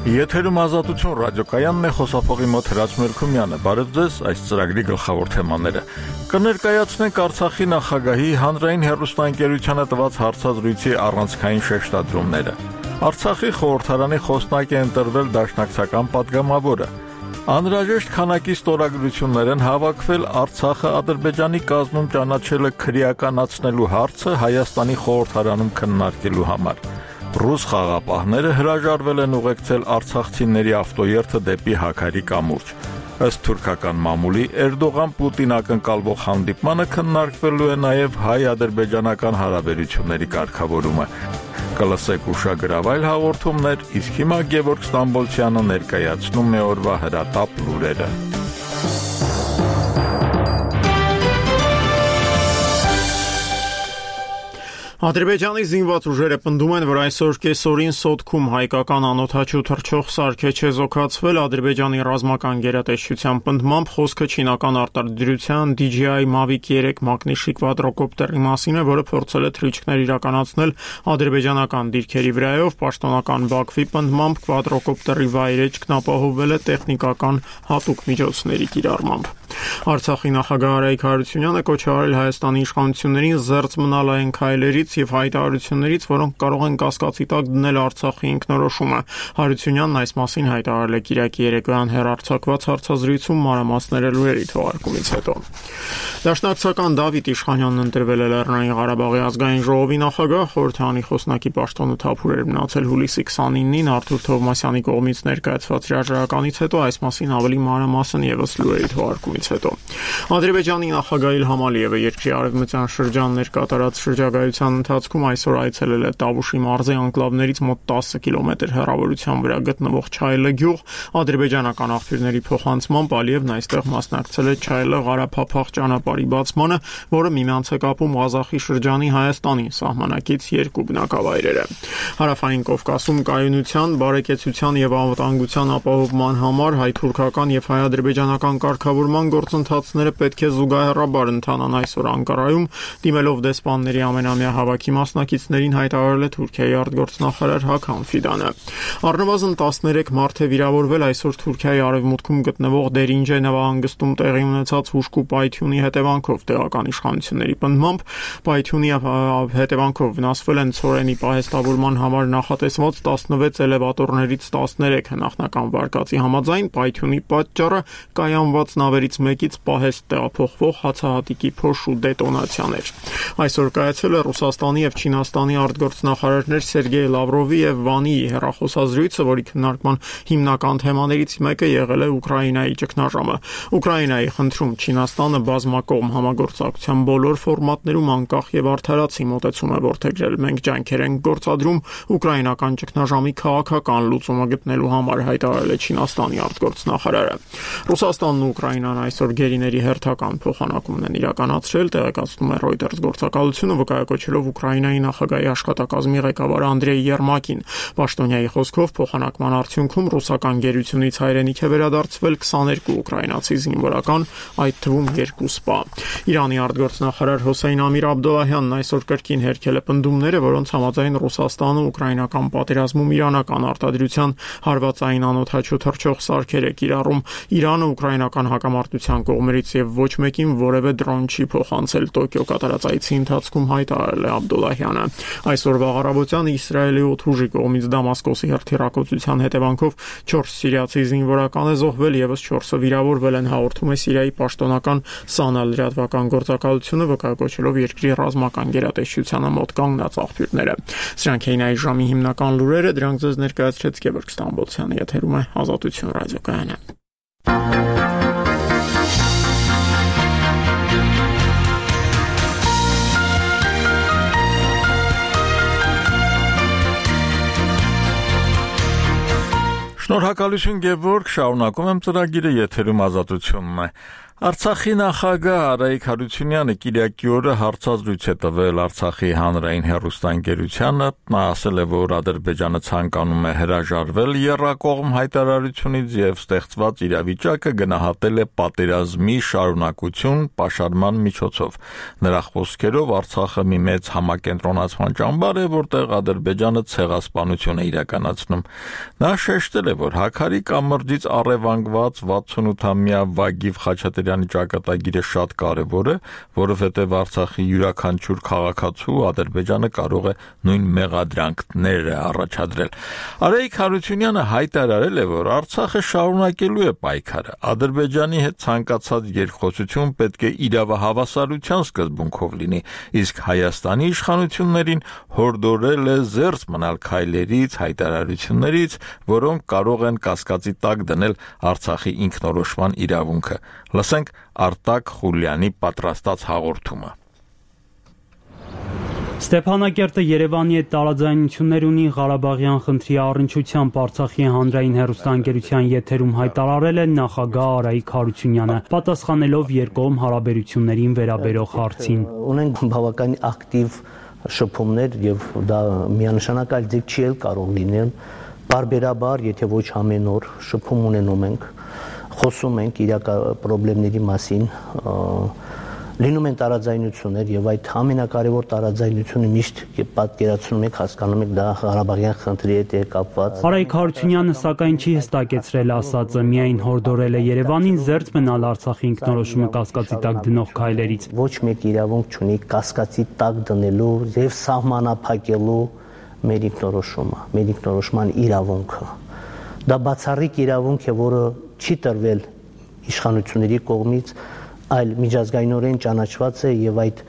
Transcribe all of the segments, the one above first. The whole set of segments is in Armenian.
Եթերում ազատություն ռադիոկայանն է, խոսափողի մոտ Հրաչ Մելքումյանը։ Բարև ձեզ, այս ծրագրի գլխավոր թեմաները։ Կներկայացնենք Արցախի նախագահի հանրային հեռուստաընկերությանը տված հարցազրույցի առանցքային շեշտադրումները։ Արցախի խորհրդարանի խոսնակ է ընտրվել դաշնակցական պատգամավորը։ Անհրաժեշտ քանակի ստորագրություններ են հավաքվել Արցախը Ադրբեջանի կազմում ճանաչելը քրեականացնելու հարցը Հայաստանի խորհրդարանում քննարկելու համար։ Ռուս խաղապահները հրաժարվել են ուղեկցել արցախցիների ավտոերթը դեպի Հաքարի կամուրջ։ Ըստ թուրքական մամուլի Էրդողան-Պուտին ակնկալվող հանդիպմանը քննարկվելու է նաև հայ-ադրբեջանական հարաբերությունների կարգավորումը։ Կլսեք ուշագրավ այլ հաղորդումներ, իսկ հիմա Գևորգ Ստամբոլցյանը ներկայացնում է օրվա հրատապ լուրերը։ Ադրբեջանի զինված ուժերը պնդում են, որ այսօր կեսօրին Սոտքում հայկական անօդաչու թռչող սարք է չեզոքացվել։ Ադրբեջանի ռազմական գերատեսչության պնդմամբ խոսքը չինական արտադրության DJI Mavic 3 մագնիշի կվադրոկոպտերի մասին է, որը փորձել է թռիչքներ իրականացնել ադրբեջանական դիրքերի վրայով։ Պաշտոնական Բաքվի պնդմամբ կվադրոկոպտերի վայրեջքն ապահովվել է տեխնիկական հատուկ միջոցների կիրառմամբ։ Արցախի նախագահ Արայիկ Հարությունյանը կոչ է արել Հայաստանի իշխանություններին զերծ մնալ այն քայլերից եւ հայտարարություններից, որոնք կարող են կասկածի տակ դնել Արցախի ինքնորոշումը։ Հարությունյանն այս մասին հայտարարել է Կիրակի երեկոյան հեռարձակված հարցազրույցում մանրամասները լուրերի թողարկումից հետո։ Դաշնակցական Դավիթ Իշխանյանն ընտրվել է Լեռնային Ղարաբաղի ազգային ժողովի նախագահ, խորհրդարանի խոսնակի պաշտոնը թափուր էր մնացել հուլիսի 29-ին Արթուր Թովմասյանի կողմից ներկայացված հրաժարականից հետո, այս մասին ավելի մանրամասն եւս լուրերի թողարկումից հետո։ Ադրբեջանի նախագահ Իլհամ Ալիևը երկրի արևմտյան շրջաններ կատարած շրջագայության ընթացքում այսօր այցելել է Տավուշի մարզի անկլավներից մոտ 10 կիլոմետր հեռավորության վրա գտնվող Չայլը գյուղ։ Ադրբեջանական աղբյուրների փոխանցմամբ Ալիևն այստեղ մասնակցել է Չայլը Ղարաբաղ ճանապարհի բացմանը, որը միմյանց է կապում Ղազախի շրջանի Հայաստանի սահմանակից երկու բնակավայրերը։ Հարավային Կովկասում կայունության, բարեկեցության եւ անվտանգության ապահովման համար հայ-թուրքական եւ հայ-ադրբեջանական կարգավորման գործընթացները պետք է զուգահեռաբար ընթանան այսօր Անկարայում, դիմելով դեսպանների ամենամյա հավաքի մասնակիցներին հայտարարել է Թուրքիայի արտգործնախարար Հաքան Ֆիդանը։ Առնվազն 13 մարդ է վիրավորվել այսօր Թուրքիայի արևմուտքում գտնվող Դերինջե նավահանգստում տեղի ունեցած հուժկու պայթյունի հետևանքով տեղական իշխանությունների պնդմամբ պայթյունի հետևանքով վնասվել են ցորենի պահեստավորման համար նախատեսված 16 էլևատորներից 13, նախնական վարկածի համաձայն պայթյունի պատճառը կայանված նավերից մեկից պահեստ տեղափոխվող հացահատիկի փոշու դետոնացիաներ։ Այսօր կայացել է Ռուսաստանի եւ Չինաստանի արտգործնախարարներ Սերգեյ Լավրովի եւ Վանիի հեռախոսազրույցը, որի քննարկման հիմնական թեմաներից մեկը եղել է Ուկրաինայի ճգնաժամը։ Ուկրաինայի խնդրում Չինաստանը բազմակողմ համագործակցության բոլոր ֆորմատներում անկախ եւ արդարացի մոտեցում է որդեգրել։ Մենք ջանքեր ենք գործադրում ուկրաինական ճգնաժամի քաղաքական լուծումը գտնելու համար, հայտարարել է Չինաստանի արտգործնախարարը։ Ռուսաստանն ու Ուկրաինան այսօր գերիների հերթական փոխանակումն են իրականացրել, տեղեկացնում է Reuters գործակալությունը, վկայակոչելով Ուկրաինայի նախագահի աշխատակազմի ղեկավար Անդրեյ Երմակին։ Պաշտոնյայի խոսքով փոխանակման արդյունքում ռուսական գերությունից հայրենիք է վերադարձվել 22 ուկրաինացի զինվորական, այդ թվում 2 սպա։ Իրանի արտգործնախարար Հոսեյն Ամիր Աբդոլլահյանն այսօր կրկին հերքել է պնդումները, որոնց համաձայն Ռուսաստանը ուկրաինական պատերազմում իրանական արտադրության հարվածային անօդաչու թռչող սարքեր է կիրառում։ Իրանը ուկրաինական հակամարտության կողմերից եւ ոչ մեկին որևէ դրոն չի փոխանցել, Տոկիո կատարած այցի ընթացքում հայտարարել է Աբդոլլահյանը։ Այսօրվա առավոտյան Իսրայելի օդուժի կողմից Դամասկոսի հրթիռակոծության հետևանքով 4 սիրիացի զինվորական է զոհվել, եւս 4-ը վիրավորվել են, հաղորդում է Սիրիայի պաշտոնական Սանա լրատվական գործակալությունը, վկայակոչելով երկրի ռազմական գերատեսչությանը մոտ կանգնած աղբյուրները։ Սրանք էին այս ժամի հիմնական լուրերը, դրանք ձեզ ներկայացրեց Գևորգ Ստամբոլցյանը, եթերում է Ազատություն ռադիոկայանը։ Շնորհակալություն Գևորգ, շարունակում եմ ծրագիրը, եթերում Ազատությունն է։ Արցախի նախագահ Արայիկ Հարությունյանը Կիրակի օրը հարցազրույց է տվել Արցախի հանրային հեռուստաընկերությանը, նա ասել է, որ Ադրբեջանը ցանկանում է հրաժարվել եռակողմ հայտարարությունից եւ ստեղծված իրավիճակը գնահատել է պատերազմի շարունակություն պաշարման միջոցով։ Նրա խոսքերով Արցախը մի մեծ համակենտրոնացման ճամբար է, որտեղ Ադրբեջանը ցեղասպանություն է իրականացնում։ Նա շեշտել է, որ Հաքարի կամրջից առևանգված 68-ամյա Վագիվ Խաչատրյանի ճակատագիրը շատ կարևոր է, որովհետև Արցախի յուրաքանչյուր քաղաքացու Ադրբեջանը կարող է նույն մեղադրանքներ առաջադրել։ Արայիկ Հարությունյանը հայտարարել է, որ Արցախը շարունակելու է պայքարը։ Ադրբեջանի հետ ցանկացած երկխոսություն պետք է իրավահավասարության սկզբունքով լինի, իսկ Հայաստանի իշխանություններին հորդորել է զերծ մնալ քայլերից, հայտարարություններից, որոնք կարող են կասկածի տակ դնել Արցախի ինքնորոշման իրավունքը։ Լսենք Արտակ Խուլյանի պատրաստած հաղորդումը։ Ստեփանակերտը Երևանի հետ տարաձայնություններ ունի Ղարաբաղյան խնդրի առնչությամբ Արցախի հանրային հեռուստաընկերության եթերում հայտարարել է նախագահ Արայիկ Հարությունյանը, պատասխանելով երկկողմ հարաբերություններին վերաբերող հարցին։ Ունենք բավական ակտիվ շփումներ եւ դա միանշանակ այլ ձև չի կարող լինել։ Բարբերաբար, եթե ոչ ամեն օր շփում ունենում ենք, խոսում ենք իրական մասին, լինում են տարաձայնություններ եւ այդ ամենակարևոր տարաձայնությունը միշտ պատկերացնում եք, հասկանում եք դա Ղարաբաղյան խնդրի հետ է կապված։ Արայիկ Հարությունյանը սակայն չի հստակեցրել ասածը, միայն հորդորել է Երևանին զերծ մնալ Արցախի ինքնորոշումը կասկածի տակ դնող քայլերից։ Ոչ մեկ իրավունք չունի կասկածի տակ դնելու եւ սահմանափակելու մեր ինքնորոշումը, մեր ինքնորոշման իրավունքը։ Դա բացառիկ իրավունք է, որը չի տրվել իշխանությունների կողմից, այլ միջազգայինորեն ճանաչված է եւ այդ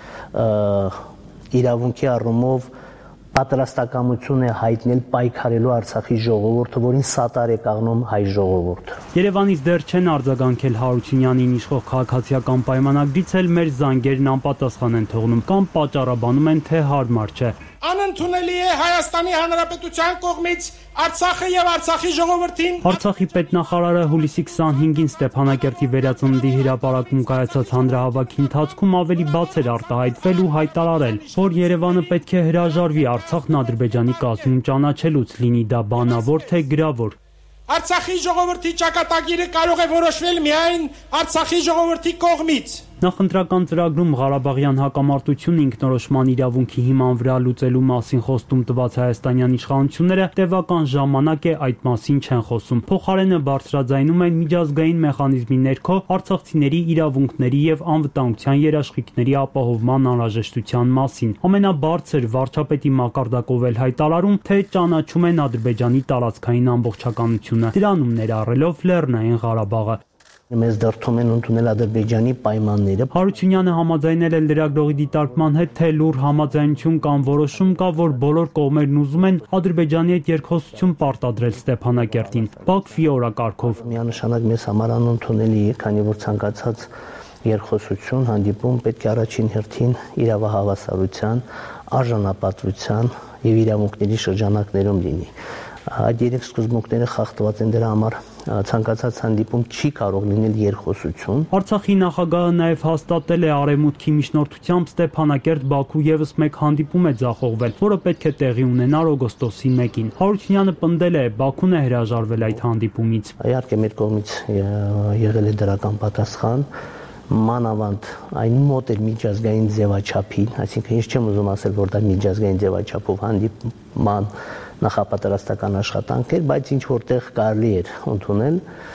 իրավունքի առումով պատրաստակամություն է հայտնել պայքարելու Արցախի ժողովուրդը, որին սատար է կանգնում հայ ժողովուրդը։ Երևանից դեռ չեն արձագանքել Հարությունյանին իշխող քաղաքացիական պայմանագրից էլ մեր զանգերն անպատասխան են թողնում կամ պատճառաբանում են, թե հարմար չէ։ Անընդունելի է Հայաստանի Հանրապետության կողմից Արցախը եւ Արցախի ժողովրդին։ Արցախի պետնախարարը հուլիսի 25-ին Ստեփանակերտի վերածննդի հրապարակում կայացած հանրահավաքի ընթացքում ավելի բաց էր արտահայտվել ու հայտարարել, որ Երևանը պետք է հրաժարվի Արցախն Ադրբեջանի կազմում ճանաչելուց, լինի դա բանավոր թե գրավոր։ Արցախի ժողովրդի ճակատագիրը կարող է որոշվել միայն Արցախի ժողովրդի կողմից։ Նախընտրական ծրագրում Ղարաբաղյան հակամարտությունը ինքնորոշման իրավունքի հիման վրա լուծելու մասին խոստում տված հայաստանյան իշխանությունները տևական ժամանակ է այդ մասին չեն խոսում։ Փոխարենը բարձրաձայնում են միջազգային մեխանիզմի ներքո արցախցիների իրավունքների եւ անվտանգության երաշխիքների ապահովման անհրաժեշտության մասին։ Ամենաբարձր վարչապետի մակարդակով էլ հայտարարում, թե ճանաչում են Ադրբեջանի տարածքային ամբողջականությունը, դրանում ներառելով Լեռնային Ղարաբաղը։ Մեզ դրդում են ընդունել Ադրբեջանի պայմանները։ Հարությունյանը համաձայնել է լրագրողի դիտարկման հետ, թե լուր համաձայնություն կամ որոշում կա, որ բոլոր կողմերն ուզում են Ադրբեջանի հետ երկխոսություն պարտադրել Ստեփանակերտին։ Բաքվի օրակարգով։ Միանշանակ մեզ համար անընդունելի է, քանի որ ցանկացած երկխոսություն, հանդիպում պետք է առաջին հերթին իրավահավասարության, արժանապատվության եւ իրավունքների շրջանակներում լինի։ Այդ երեք սկզբունքները խախտված են, դրա համար ցանկացած հանդիպում չի կարող լինել երկխոսություն։ Արցախի նախագահը նաև հաստատել է Արևմուտքի միջնորդությամբ Ստեփանակերտ Բաքու եւս մեկ հանդիպում է ձախողվել, որը պետք է տեղի ունենար օգոստոսի 1-ին։ Հարությունյանը պնդել է, Բաքուն է հրաժարվել այդ հանդիպումից։ Իհարկե մեր կողմից եղել է դրական պատասխան, մանավանդ այն մոտ էր միջազգային ձևաչափին, այսինքն ես չեմ ուզում ասել, որ դա միջազգային ձևաչափով հանդիպման նախապատրաստական աշխատանք էր, բայց ինչ որտեղ կարելի էր ընդունել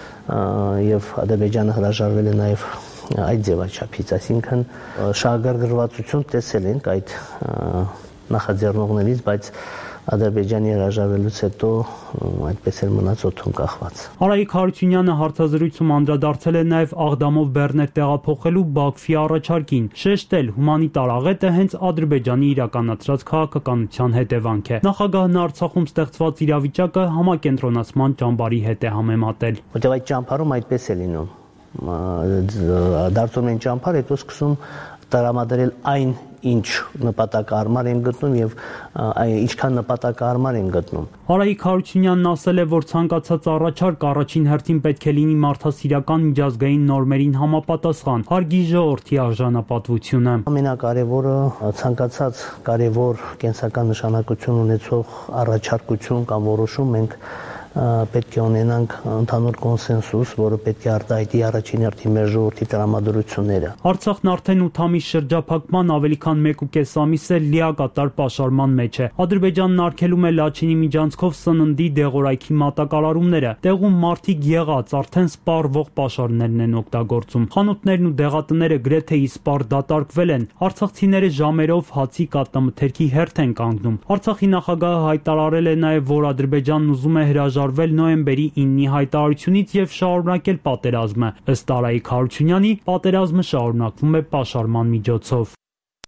եւ Ադրբեջանը հրաժարվել է նաեւ այդ ձևաչափից, այսինքն շահագրգռվածություն տեսել ենք այդ նախաձեռնողներից, բայց Ադրբեջանի հրաժարվելուց հետո այդպես էլ մնաց օդում կախված։ Արայիկ Հարությունյանը հարցազրույցում անդրադարձել է նաև Աղդամով բեռներ տեղափոխելու Բաքվի առաջարկին, շեշտել հումանիտար աղետը հենց Ադրբեջանի իրականացրած քաղաքականության հետևանք է։ Նախագահն Արցախում ստեղծված իրավիճակը համակենտրոնացման ճամբարի հետ է համեմատել։ Որտեղ այդ ճամբարում այդպես է լինում։ Դարձում են ճամբար, հետո սկսում տրամադրել այն ինչ նպատակարար են գտնում եւ ինչքան նպատակարար են գտնում։ Արայիկ Հարությունյանն ասել է, որ ցանկացած առաջարկ առաջին հերթին պետք է լինի մարդասիրական միջազգային նորմերին համապատասխան, հարգի ժողովրդի արժանապատվությունը։ Ամենակարևորը ցանկացած կարևոր կենսական նշանակություն ունեցող առաջարկություն կամ որոշում մենք պետք է ունենանք ընդհանուր կոնսենսուս, որը պետք է արտահայտի առաջին հերթին մեր ժողովրդի տրամադրությունները։ Արցախն արդեն 8 ամիս շրջափակման ավելի քան 1.5 ամիս է լիակատար պաշարման մեջ է։ Ադրբեջանն արգելում է Լաչինի միջանցքով սննդի դեղորայքի մատակարարումները։ Տեղում մարդիկ եղած արդեն սպառվող պաշարներն են օգտագործում։ Խանութներն ու դեղատները գրեթե իսպառ դատարկվել են։ Արցախցիները ժամերով հացի կատնամթերքի հերթ են կանգնում։ Արցախի նախագահը հայտարարել է նաև, որ Ադրբեջանն ուզում է հրաժարվել նոյեմբերի 9-ի հայտարարությունից եւ շարունակել պատերազմը։ Ըստ Արայիկ Հարությունյանի, պատերազմը շարունակվում է պաշարման միջոցով։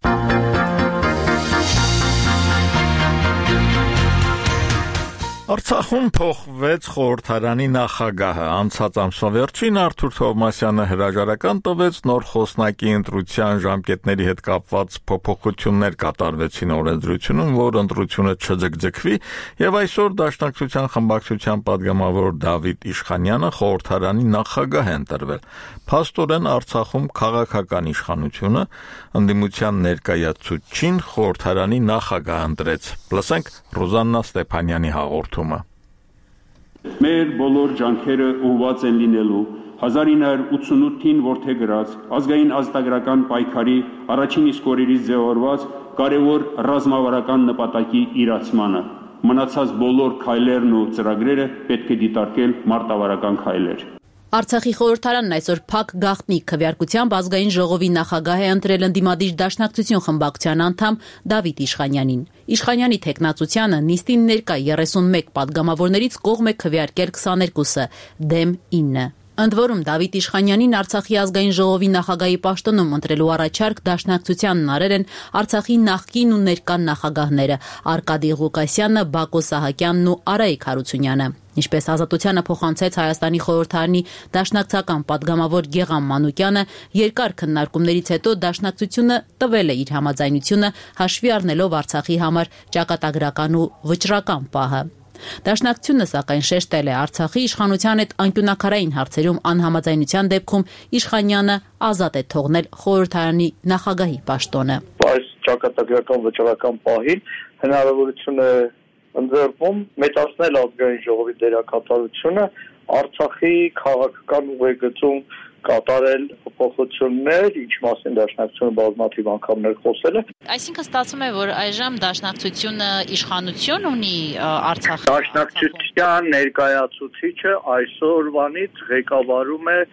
Արցախում փոխվեց խորհրդարանի նախագահը։ Անցած ամսվա վերջին Արթուր Թովմասյանը հրաժարական տվեց, նոր խոսնակի ընտրության ժամկետների հետ կապված փոփոխություններ կատարվեցին օրենսդրությունում, որ ընտրությունը չձգձգվի, եւ այսօր Դաշնակցության խմբակցության падգամավոր Դավիթ Իշխանյանը խորհրդարանի նախագահ է ընտրվել։ Փաստորեն Արցախում քաղաքական իշխանությունը ընդդիմության ներկայացուցչին խորհրդարանի նախագահ ընտրեց։ Լսենք Ռոզաննա Ստեփանյանի հաղորդումը։ Մեր բոլոր ջանքերը ուղղված են լինելու 1988-ին որդեգրած ազգային ազատագրական պայքարի առաջին իսկ օրերից ձևավորված կարևոր ռազմավարական նպատակի իրացմանը։ Մնացած բոլոր քայլերն ու ծրագրերը պետք է դիտարկել մարտավարական քայլեր։ Արցախի խորհրդարանն այսօր փակ գաղտնիք քվեարկությամբ ազգային ժողովի նախագահ է ընտրել ընդդիմադիր Դաշնակցություն խմբակցության անդամ Դավիթ Իշխանյանին։ Իշխանյանի թեկնածությանը նիստին ներկա 31 падգամավորներից կողմ է քվեարկել 22-ը, դեմ 9։ Ընդ որում Դավիթ Իշխանյանին Արցախի ազգային ժողովի նախագահի պաշտոնում ընտրելու առաջարկ Դաշնակցությանն արել են Արցախի նախկին ու ներկա նախագահները Արկադի Ղուկասյանը, Բակո Սահակյանն ու Արայիկ Հարությունյանը։ Ինչպես Ազատությանը փոխանցեց Հայաստանի խորհրդարանի դաշնակցական падգամավոր Գեգամ Մանուկյանը, երկար քննարկումներից հետո Դաշնակցությունը տվել է իր համաձայնությունը հաշվի առնելով Արցախի համար ճակատագրական ու վճռական պահը։ Դաշնակցությունը սակայն շեշտել է Արցախի իշխանության հետ անկյունաքարային հարցերում անհամաձայնության դեպքում Իշխանյանը ազատ է թողնել խորհրդարանի նախագահի պաշտոնը։ Այս ճակատագրական վճռական պահին հնարավորություն է ընձեռվում մեծացնել ազգային ժողովի դերակատարությունը Արցախի քաղաքական ուղեգծում կատարել փոփոխություններ, ինչ մասին Դաշնակցությունը բազմաթիվ անգամներ խոսել է։ Այսինքն ստացվում է, որ այժմ Դաշնակցությունը իշխանություն ունի Արցախի։ Դաշնակցության ներկայացուցիչը այսօրվանից ղեկավարում է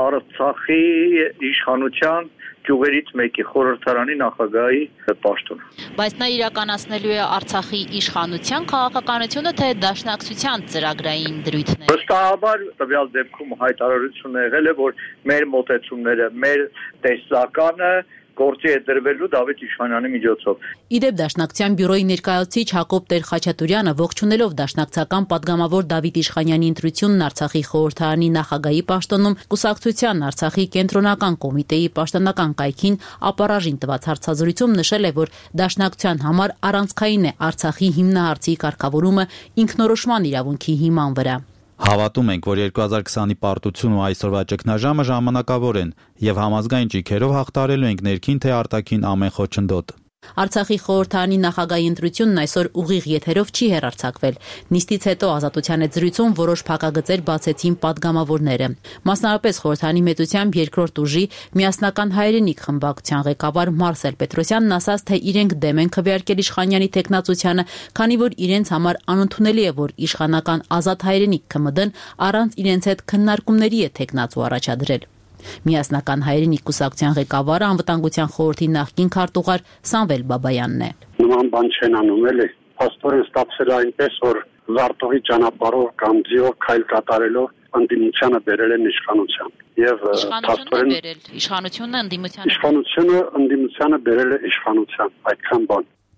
Արցախի իշխանության ճյուղերից մեկի խորհրդարանի նախագահի պաշտոնը։ Բայց նա իրականացնելու է Արցախի իշխանության քաղաքականությունը, թե Դաշնակցության ծրագրային դրույթները։ Վստահաբար տվյալ դեպքում հայտարարություն եղել է, որ մեր մոտեցումները, մեր տեսականը գործի է դրվելու Դավիթ Իշխանյանի միջոցով։ Իդեպ Դաշնակցության բյուրոյի ներկայացուցիչ Հակոբ Տեր-Խաչատուրյանը ողջունելով Դաշնակցական падգամավոր Դավիթ Իշխանյանի ընտրությունն Արցախի խորհրդարանի նախագահի պաշտոնում կուսակցության Արցախի կենտրոնական կոմիտեի պաշտոնական կայքին ապառաժին տված հարցազրույցում նշել է, որ Դաշնակցության համար առանցքային է Արցախի հիմնահարցի կարգավորումը ինքնորոշման իրավունքի հիման վրա։ Հավատում ենք, որ 2020-ի պարտություն ու այսօրվա ճգնաժամը ժամանակավոր են եւ համազգային ճիգերով հաղթարելու ենք ներքին թե արտաքին ամեն խոչընդոտ։ Արցախի խորհրդարանի նախագահի ընտրությունն այսօր ուղիղ եթերով չի հեռարձակվել։ Նիստից հետո Ազատության հետ զրույցում որոշ փակագծեր բացեցին падգամավորները։ Մասնավորապես խորհրդարանի մեծությամբ երկրորդ ուժի միասնական հայրենիք խմբակցության ղեկավար Մարսել Պետրոսյանն ասաց, թե իրենք դեմ են քվեարկել Իշխանյանի թեկնածությանը, քանի որ իրենց համար անընդունելի է, որ իշխանական Ազատ հայրենիք ԿՄԴ-ն առանց իրենց հետ քննարկումների է թեկնածու առաջադրել։ Միասնական հայրենիք կուսակցության ղեկավարը անվտանգության խորհրդի նախկին քարտուղար Սամվել Բաբայանն է։ Նման բան չեն անում էլի։ Փաստորեն ստացել է այնպես, որ զարտողի ճանապարհով կամ ձիով քայլ կատարելով ընդդիմությանը բերել են իշխանության։ Եվ փաստորեն իշխանությունը ընդդիմությանը ընդդիմությանը բերել է իշխանության, այդքան բան։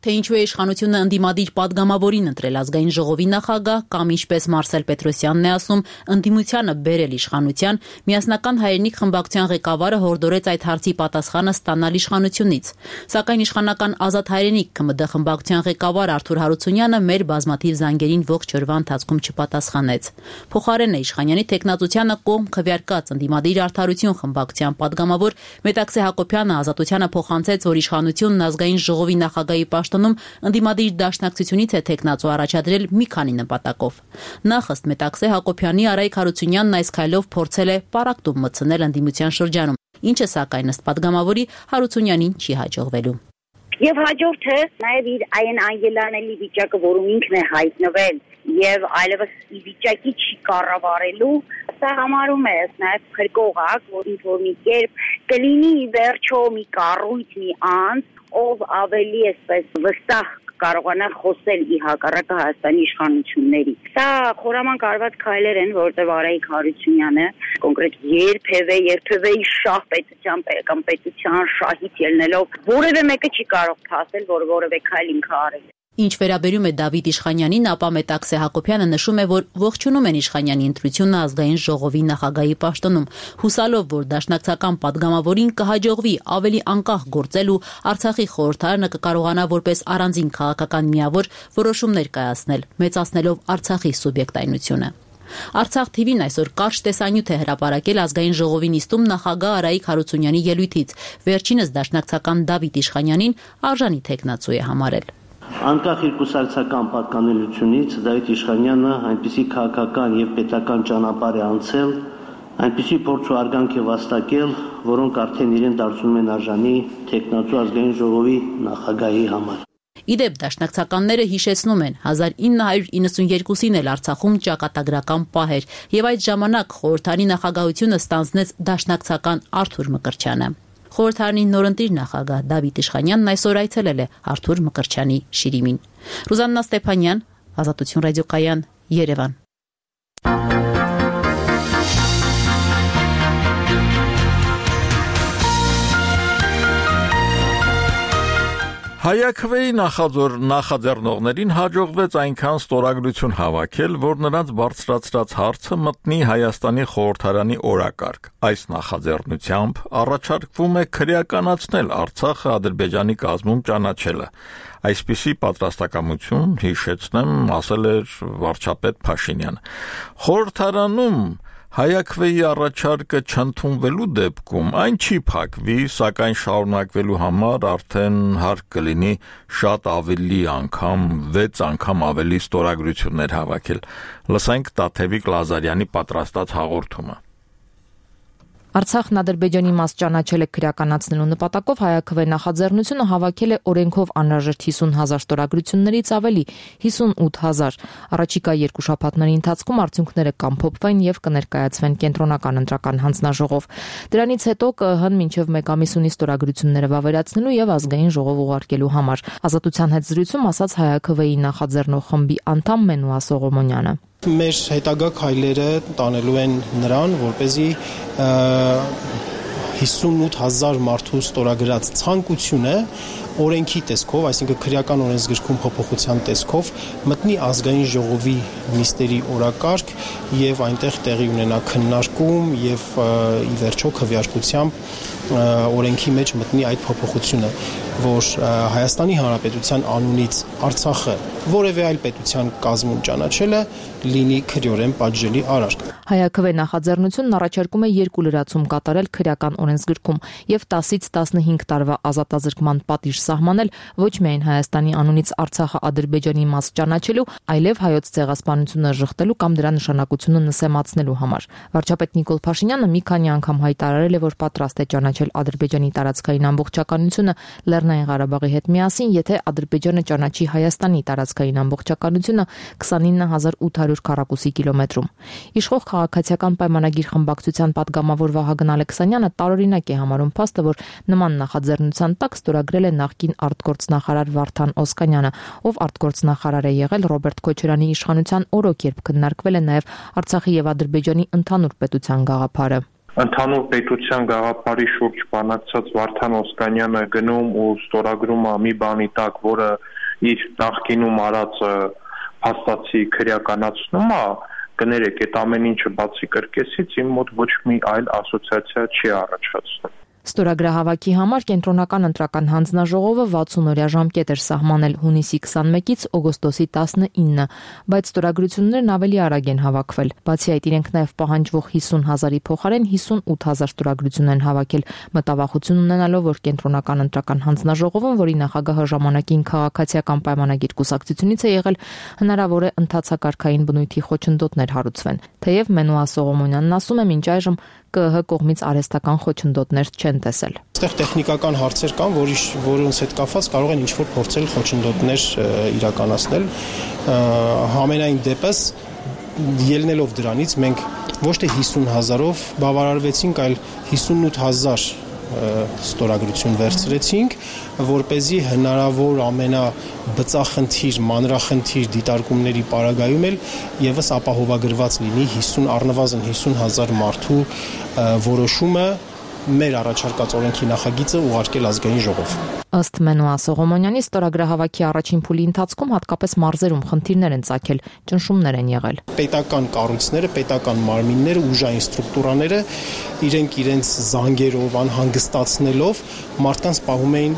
Թե ինչու է իշխանությունը ընդդիմադիր падգամավորին ընտրել ազգային ժողովի նախագահ կամ ինչպես Մարսել Պետրոսյանն է ասում, ընդդիմությանը բերել իշխանության, միասնական հայրենիք խմբակցության ղեկավարը հորդորեց այդ հարցի պատասխանը ստանալ իշխանությունից։ Սակայն իշխանական Ազատ հայրենիք ԿՄԴ խմբակցության ղեկավար Արթուր Հարությունյանը մեր բազմաթիվ զանգերին ողջ օրվա ընթացքում չպատասխանեց։ Փոխարենն է իշխանյանի տեխնացությանը կողմ քվեարկած ընդդիմադիր Արդարություն խմբակցության падգամավոր Մետաքսե Հակոբյանը Ազատությանը փոխանցեց, որ իշխանությունն ազգային ժողովի նախագահի պաշտոնում ընդդիմադիր դաշնակցությունից է տեխնացու առաջադրել մի քանի նպատակով։ Նախ ըստ Մետաքսե Հակոբյանի Արայիկ Հարությունյանն այս քայլով փորձել է պարակտում մտցնել ընդդիմության շրջանում, ինչը սակայն ըստ падգամավորի Հարությունյանին չի հաջողվելու։ Եվ հաջորդը նաև իր այն անգելանելի վիճակը, որում ինքն է հայտնվել եւ այլևս ի վիճակի չի կառավարելու, սա համարում է նաև փրկողակ, որ ինչ-որ մի կերպ կլինի վերջո մի կառույց, մի անձ, ով ավելի այսպես վստահ կարողանա խոսել ի հակառակը Հայաստանի իշխանությունների։ Սա խորամանկ արված քայլեր են, որտեղ Արայիկ Հարությունյանը կոնկրետ երբևէ շահ պետության շահից ելնելով որևէ մեկը չի կարող փասել, որ որևէ քայլ ինքը արել է։ Ինչ վերաբերում է Դավիթ Իշխանյանին, ապա Մետաքսե Հակոբյանը նշում է, որ ողջունում են Իշխանյանի ընտրությունը ազգային ժողովի նախագահի պաշտոնում, հուսալով, որ դաշնակցական падգամավորին կհաջողվի ավելի անկախ գործել ու Արցախի խորհրդարանը կկարողանա որպես առանձին քաղաքական միավոր որոշումներ կայացնել, մեծացնելով Արցախի սուբյեկտայնությունը։ Արցախ TV-ն այսօր կարճ տեսանյութ է հրապարակել ազգային ժողովի նիստում նախագահ Արայիկ Հարությունյանի ելույթից։ Վերջինս դաշնակցական Դավիթ Իշխանյանին արժանի տեխնացու է համարել։ Անկախ իր կուսակցական պատկանելությունից Դավիթ Իշխանյանը այնպիսի քաղաքական եւ պետական ճանապարհ է անցել, այնպիսի փորձ ու արգանք է վաստակել, որոնք արդեն իրեն դարձնում են արժանի տեխնացու ազգային ժողովի նախագահի համար։ Իդեպ դաշնակցականները հիշեցնում են 1992-ին էլ Արցախում ճակատագրական պահ էր եւ այդ ժամանակ խորհրդարանի նախագահությունը ստանձնեց դաշնակցական Արթուր Մկրտչյանը։ Խորհրդարանի նորընտիր նախագահ Դավիթ Իշխանյանն այսօր այցելել է Արթուր Մկրտչյանի շիրիմին։ Ռուզաննա Ստեփանյան, Ազատություն ռադիոկայան, Երևան։ Հայաքվեի նախաձեռնողներին հաջողվեց այնքան ստորագրություն հավաքել, որ նրանց բարձրացրած հարցը մտնի Հայաստանի խորհրդարանի օրակարգ։ Այս նախաձեռնությամբ առաջարկվում է քրեականացնել Արցախը Ադրբեջանի կազմում ճանաչելը։ Այսպիսի պատրաստակամություն, հիշեցնեմ, ասել էր վարչապետ Փաշինյանը։ Խորհրդարանում Հայաքվեի առաջարկը չընդունվելու դեպքում այն չի փակվի, սակայն շարունակվելու համար արդեն հարկ կլինի շատ ավելի անգամ, 6 անգամ ավելի ստորագրություններ հավաքել։ Լսենք Տաթևիկ Լազարյանի պատրաստած հաղորդումը։ Արցախն Ադրբեջանի մաս ճանաչել է քրեականացնելու նպատակով Հայաքվե նախաձեռնությունը հավաքել է օրենքով անհրաժեշտ 50,000 ստորագրություններից ավելի 58,000։ Առաջիկա 2 շաբաթների ընթացքում արդյունքները կամփոփվեն եւ կներկայացվեն կենտրոնական ընտրական հանձնաժողով։ Դրանից հետո ԿԸՀ-ն մինչեւ 1 ամիս ունի ստորագրությունները վավերացնելու եւ ազգային ժողով ուղարկելու համար։ Ազատության հետ զրույցում ասաց Հայաքվեի նախաձեռնող խմբի անդամ Մենուա Սողոմոնյանը։ Մեր հետագա քայլերը տանելու են նրան, որպեսզի 58,000 մարդու ստորագրած ցանկությունը օրենքի տեսքով, այսինքն քրեական օրենսգրքում փոփոխության տեսքով մտնի ազգային ժողովի նիստերի օրակարգ եւ այնտեղ տեղի ունենա քննարկում եւ ի վերջո քվեարկությամբ օրենքի մեջ մտնի այդ փոփոխությունը, որ Հայաստանի Հանրապետության անունից Արցախը որևէ այլ պետության կազմում ճանաչելը լինի քրեորեն պատժելի արարք։ Հայաքվե նախաձեռնությունն առաջարկում է 2 լրացում կատարել քրեական օրենսգրքում եւ 10-ից 15 տարվա ազատազրկման պատիժ սահմանել ոչ միայն Հայաստանի անունից Արցախը Ադրբեջանի մաս ճանաչելու, այլև հայոց ցեղասպանությունը ժխտելու կամ դրա նշանակությունը նսեմացնելու համար։ Վարչապետ Նիկոլ Փաշինյանը մի քանի անգամ հայտարարել է, որ պատրաստ է ճանաչել Ադրբեջանի տարածքային ամբողջականությունը Լեռնային Ղարաբաղի հետ միասին, եթե Ադրբեջանը ճանաչի Հայաստանի տարածքային ամբողջականությունը 29800 քառակուսի կիլոմետրում։ Իշխող քաղաքացիական պայմանագիր խմբակցության падգամավոր Վահագն Ալեքսանյանը տարօրինակ է համարում փաստը, որ նման նախաձեռնության տակ ստորագրել է նախկին արտգործնախարար Վարդան Օսկանյանը, ով արտգործնախարար է եղել Ռոբերտ Քոչարյանի իշխանության օրոք, երբ քննարկվել է նաև Արցախի եւ Ադրբեջանի ընդհանուր պետության գաղափարը։ Ընդհանուր պետության գաղափարի շուրջ բանակցած Վարդան Օսկանյանը գնում ու ստորագրում է մի բանի տակ, որը իր նախկինում արածը փաստացի քրեականացնում է, կներեք, այդ ամեն ինչը բացի կրկեսից իմ մոտ ոչ մի այլ ասոցիացիա չի առաջացնում։ Ստորագրահավաքի համար կենտրոնական ընտրական հանձնաժողովը 60-օրյա ժամկետ էր սահմանել հունիսի 21-ից օգոստոսի 19, բայց ստորագրություններն ավելի արագ են հավաքվել։ Բացի այդ, իրենք նաև պահանջվող 50,000-ի փոխարեն 58,000 ստորագրություն են հավաքել, մտավախություն ունենալով, որ կենտրոնական ընտրական հանձնաժողովում, որի նախագահը ժամանակին քաղաքացիական պայմանագիր կուսակցությունից է եղել, հնարավոր է ընթացակարգային բնույթի խոչընդոտներ հարուցվեն։ Թեև Մենուա Սողոմոնյանն ասում է, մինչ այժմ ԿԸՀ կողմից արհեստական խոչընդոտներ չեն տեսել։ Այստեղ տեխնիկական հարցեր կան, որոնց հետ կապված կարող են ինչ-որ փորձել խոչընդոտներ իրականացնել։ Համենայն դեպս ելնելով դրանից մենք ոչ թե 50,000-ով բավարարվեցինք, այլ 58,000 ստորագրություն վերցրեցինք, որպեսզի հնարավոր ամենաբծախնդիր, մանրախնդիր դիտարկումների պարագայում էլ եւս ապահովագրված լինի առնվազն 50,000 մարդու որոշումը մեր առաջարկած օրենքի նախագիծը ուղարկել ազգային ժողով։ Ըստ Մենուա Սողոմոնյանի, ստորագրահավաքի առաջին փուլի ընթացքում հատկապես մարզերում խնդիրներ են ծագել, ճնշումներ են եղել։ Պետական կառույցները, պետական մարմինները, ուժային ստրուկտուրաները իրենց զանգերով, անհանգստացնելով մարդկանց պահում էին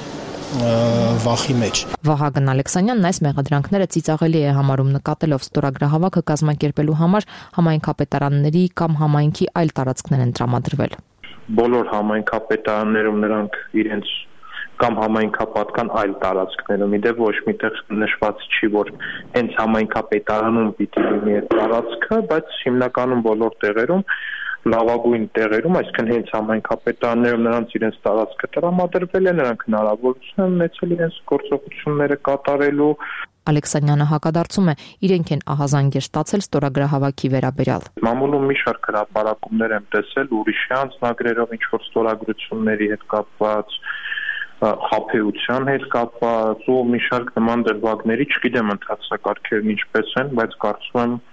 վախի մեջ։ Վահագն Ալեքսանյանն այս մեղադրանքները ծիծաղելի է համարում, նկատելով ստորագրահավաքը կազմակերպելու համար համայնքապետարանների կամ համայնքի այլ տարածքներ են տրամադրվել։ Բոլոր համայնքապետարաններում նրանք իրենց կամ համայնքապատկան այլ տարածքներում, իդեպ ոչ միտեղ նշված չի, որ հենց համայնքապետարանում պիտի լինի այդ տարածքը, բայց հիմնականում բոլոր տեղերում լավագույն տեղերում, այսինքն հենց համայնքապետարաններում նրանց իրենց տարածքը տրամադրվել է, նրանք հնարավորություն են ունեցել իրենց գործողությունները կատարելու։ Ալեքսանյանը հակադարձում է, իրենք են ահազանգեր ստացել ստորագրահավաքի վերաբերյալ։ Մամուլում մի շարք հրապարակումներ եմ տեսել ուրիշի անձնագրերով ինչ-որ ստորագրությունների հետ կապված, խաբեության հետ կապված ու մի շարք նման դրվագների, չգիտեմ ընթացակարգերն ինչպես են, բայց կարծում եմ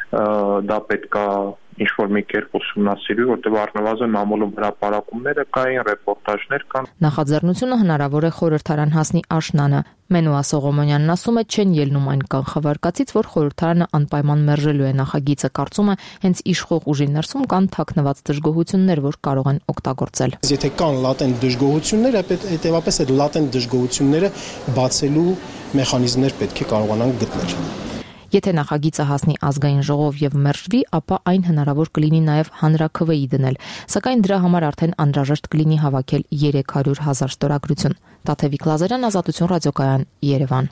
դա պետք է ինչ-որ մի կերպ ուսումնասիրվի, որտեղ առնվազն մամուլում հրապարակումները կային, ռեպորտաժներ կան։ Նախաձեռնությունը հնարավոր է խորհրդարան հասնի աշնանը։ Մենուա Սողոմոնյանն ասում է, չեն ելնում այն կանխավարկածից, որ խորհրդարանը անպայման մերժելու է նախագիծը, կարծում է, հենց իշխող ուժի ներսում կան թաքնված դժգոհություններ, որ կարող են օգտագործել։ Եթե կան լատենտ դժգոհություններ, հետեւապես այդ լատենտ դժգոհությունները բացելու մեխանիզմներ պետք է կարողանանք գտնել։ Եթե նախագիծը հասնի ազգային ժողով եւ մերժվի, ապա այն հնարավոր կլինի նաեւ հանրաքվեի դնել, սակայն դրա համար արդեն անհրաժեշտ կլինի հավաքել 300,000 ստորագրություն։ Տաթևիկ Լազարյան, Ազատություն ռադիոկայան, Երևան։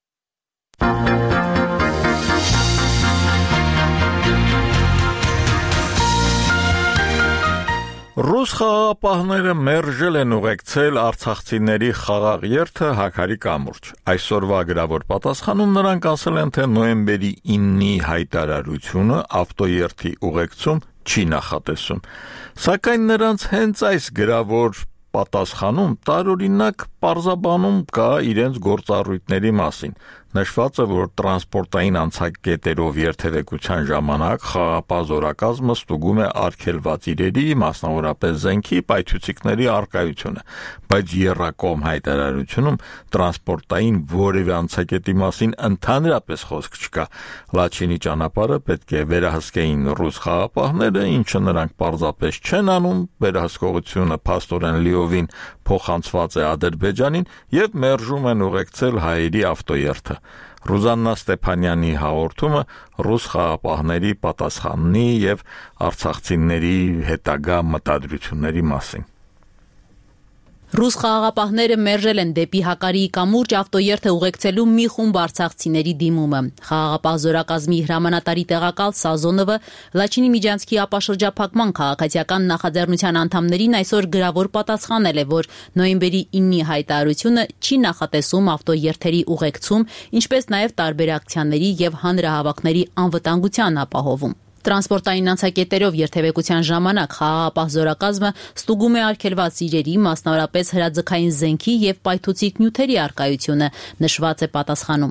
Ռուս խաղաղապահները մերժել են ուղեկցել արցախցիների խաղաղ երթը Հաքարի կամուրջ։ Այսօրվա գրավոր պատասխանում նրանք ասել են, թե նոյեմբերի 9-ի հայտարարությունը ավտոերթի ուղեկցում չի նախատեսում։ Սակայն նրանց հենց այս գրավոր պատասխանում տարօրինակ պարզաբանում կա իրենց գործառույթների մասին։ Նշված է, որ տրանսպորտային անցակետերով երթևեկության ժամանակ խաղաղապահ զորակազմը ստուգում է արգելված իրերի, մասնավորապես զենքի, պայթուցիկների առկայությունը, բայց եռակողմ հայտարարությունում տրանսպորտային որևէ անցակետի մասին ընդհանրապես խոսք չկա։ Լաչինի ճանապարհը պետք է վերահսկեին ռուս խաղաղապահները, ինչը նրանք պարզապես չեն անում, վերահսկողությունը փաստորեն լիովին փոխանցված է Ադրբեջանին եւ մերժում են ուղեկցել հայերի ավտոերթը։ Ռուզաննա Ստեփանյանի հաղորդումը ռուս խաղաղապահների պատասխաննի եւ արցախցիների հետագա մտադրությունների մասին։ Ռուս խաղաղապահները մերժել են դեպի Հակարիի կամուրջ ավտոերթը ուղեկցելու մի խումբ արցախցիների դիմումը։ Խաղաղապահ զորակազմի հրամանատարի տեղակալ Սազոնովը Լաչինի Միջանցքի ապաշրջափակման քաղաքացիական նախաձեռնության անդամներին այսօր գրավոր պատասխանել է, որ նոյեմբերի 9-ի հայտարարությունը չի նախատեսում ավտոերթերի ուղեկցում, ինչպես նաև տարբեր ակցիաների եւ հանրահավաքների անվտանգության ապահովում։ Տրանսպորտային անցակետերով երթևեկության ժամանակ խաղաղապահ զորակազմը ստուգում է արգելված իրերի, մասնավորապես հրաձգային զենքի եւ պայթուցիկ նյութերի առկայությունը, նշված է պատասխանում։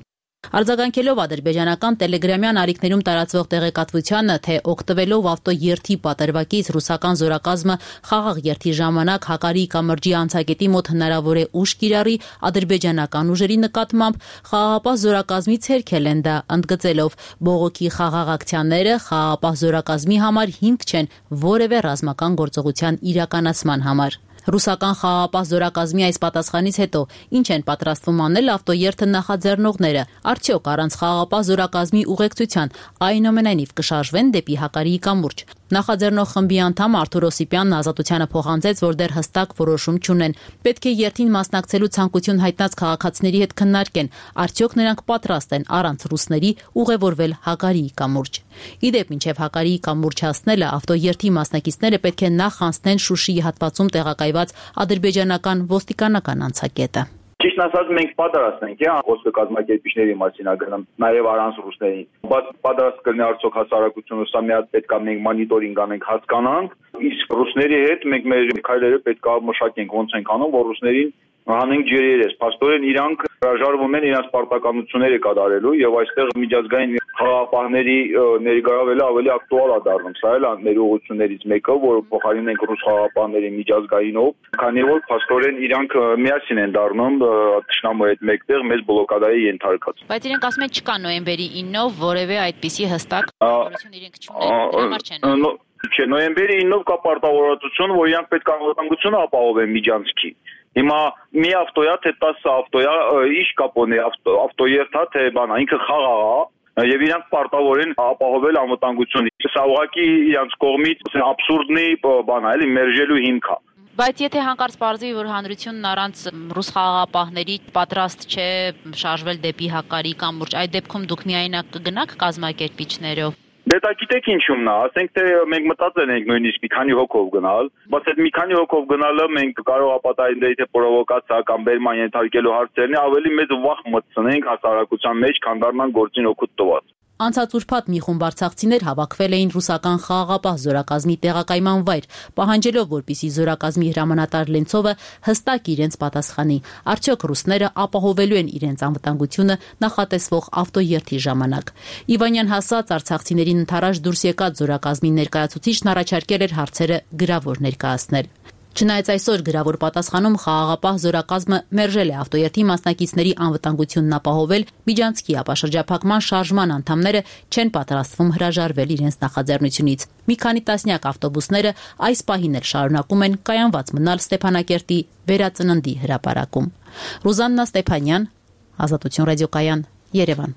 Արձագանքելով ադրբեջանական տելեգրամյան ալիքներում տարածվող տեղեկատվությանը, թե օգտվելով ավտոերթի պատերվակից ռուսական զորակազմը խաղաղ երթի ժամանակ Հակարիի կամրջի անցակետի մոտ հնարավոր է ուժ կիրառի ադրբեջանական ուժերի նկատմամբ, խաղաղապահ զորակազմի ցերքել են դա, ընդգծելով բողոքի խաղաղ ակցիաները խաղաղապահ զորակազմի համար հիմք չեն որևէ ռազմական գործողության իրականացման համար։ Ռուսական խաղաղապահ զորակազմի այս պատասխանից հետո ինչ են պատրաստվում անել ավտոերթը նախաձեռնողները, արդյոք առանց խաղաղապահ զորակազմի ուղեկցության այնուամենայնիվ կշարժվեն դեպի Հակարիի կամուրջ։ Նախաձեռնող խմբի անդամ Արթուր Օսիպյանն Ազատությանը փոխանցեց, որ դեռ հստակ որոշում չունեն։ Պետք է երթին մասնակցելու ցանկություն հայտնած քաղաքացիների հետ քննարկեն, արդյոք նրանք պատրաստ են առանց ռուսների ուղևորվել Հակարիի կամուրջ։ Իդեպ, մինչև Հակարիի կամուրջ հասնելը ավտոերթի մասնակիցները պետք է նախ անցնեն Շուշիի հատվածում տեղակայված ադրբեջանական ոստիկանական անցակետը։ Ճիշտ ասած, մենք պատրաստ ենք, խոսքը կազմակերպիչների մասին ագնամ, նաև առանց ռուսների, բայց պատրաստ կլինի արդյոք հասարակությունը, սա մի հատ պետք է մենք մոնիտորինգ անենք, հասկանանք, իսկ ռուսների հետ մենք մեր քայլերը պետք է մշակենք, ոնց ենք անում, որ ռուսներին հանենք ջերի երես։ Փաստորեն իրանք հրաժարվում են իրենց պարտականությունները կատարելու եւ այստեղ միջազգային խաղաղապահների ներգրավելը ավելի ակտուալ է դառնում։ Սա էլ մեր ուղղություններից մեկը, որ փոխարինենք ռուս խաղաղապահների միջազգայինով, քանի որ փաստորեն իրանք միասին են դառնում թշնամու հետ մեկտեղ մեծ բլոկադայի ենթարկած։ Բայց իրենք ասում են չկա նոյեմբերի 9-ով որևէ այդպիսի հստակ որոշություն իրենք չունեն, համար չեն։ Չէ, նոյեմբերի 9-ով կա պարտավորատվություն, որ իրանք պետք է անվտանգությունը ապահովեն միջանցքի։ Հիմա մի ավտոյա, թե 10 ավտոյա, ինչ կապ ունի ավտոերթա, թե բանա, ինքը խաղաղ է եւ իրանք պարտավոր են ապահովել անվտանգությունը։ Սա ուղղակի իրանք կողմից աբսուրդնի բանա, էլի մերժելու հիմք է։ Բայց եթե հանկարծ պարզվի, որ հանրությունն առանց ռուս խաղաղապահների պատրաստ չէ շարժվել դեպի Հակարիի կամուրջ, այդ դեպքում դուք միայնակ կգնաք կազմակերպիչներով։ Դե դա գիտեք ինչու՞մն է, ասենք թե մենք մտածել ենք նույնիսկ մի քանի հոգով գնալ, բայց այդ մի քանի հոգով գնալը մենք կարող է պատահել թե պրովոկացիա կամ բերման ենթարկելու հարցերն ավելի մեծ վախ մտցնենք հասարակության մեջ, քան դառնան գործին օգուտ տված։ Անցած ուրբաթ մի խումբ արցախցիներ հավաքվել էին ռուսական խաղաղապահ զորակազմի տեղակայման վայր, պահանջելով, որպեսզի զորակազմի հրամանատար Լենցովը հստակ իրենց պատասխանի, արդյոք ռուսները ապահովելու են իրենց անվտանգությունը նախատեսվող ավտոերթի ժամանակ։ Իվանյան հասած արցախցիներին ընթരാճ դուրս եկած զորակազմի ներկայացուցիչն առաջարկել էր հարցերը գրավոր ներկայացնել։ Չնայած այսօր գրավոր պատասխանում խաղաղապահ զորակազմը մերժել է ավտոերթի մասնակիցների անվտանգությունն ապահովել, միջանցքի ապաշրջափակման շարժման անդամները չեն պատրաստվում հրաժարվել իրենց նախաձեռնությունից։ Մի քանի տասնյակ ավտոբուսները այս պահին էլ շարունակում են կայանված մնալ Ստեփանակերտի Վերածննդի հրապարակում։ Ռուզաննա Ստեփանյան, Ազատություն ռադիոկայան, Երևան։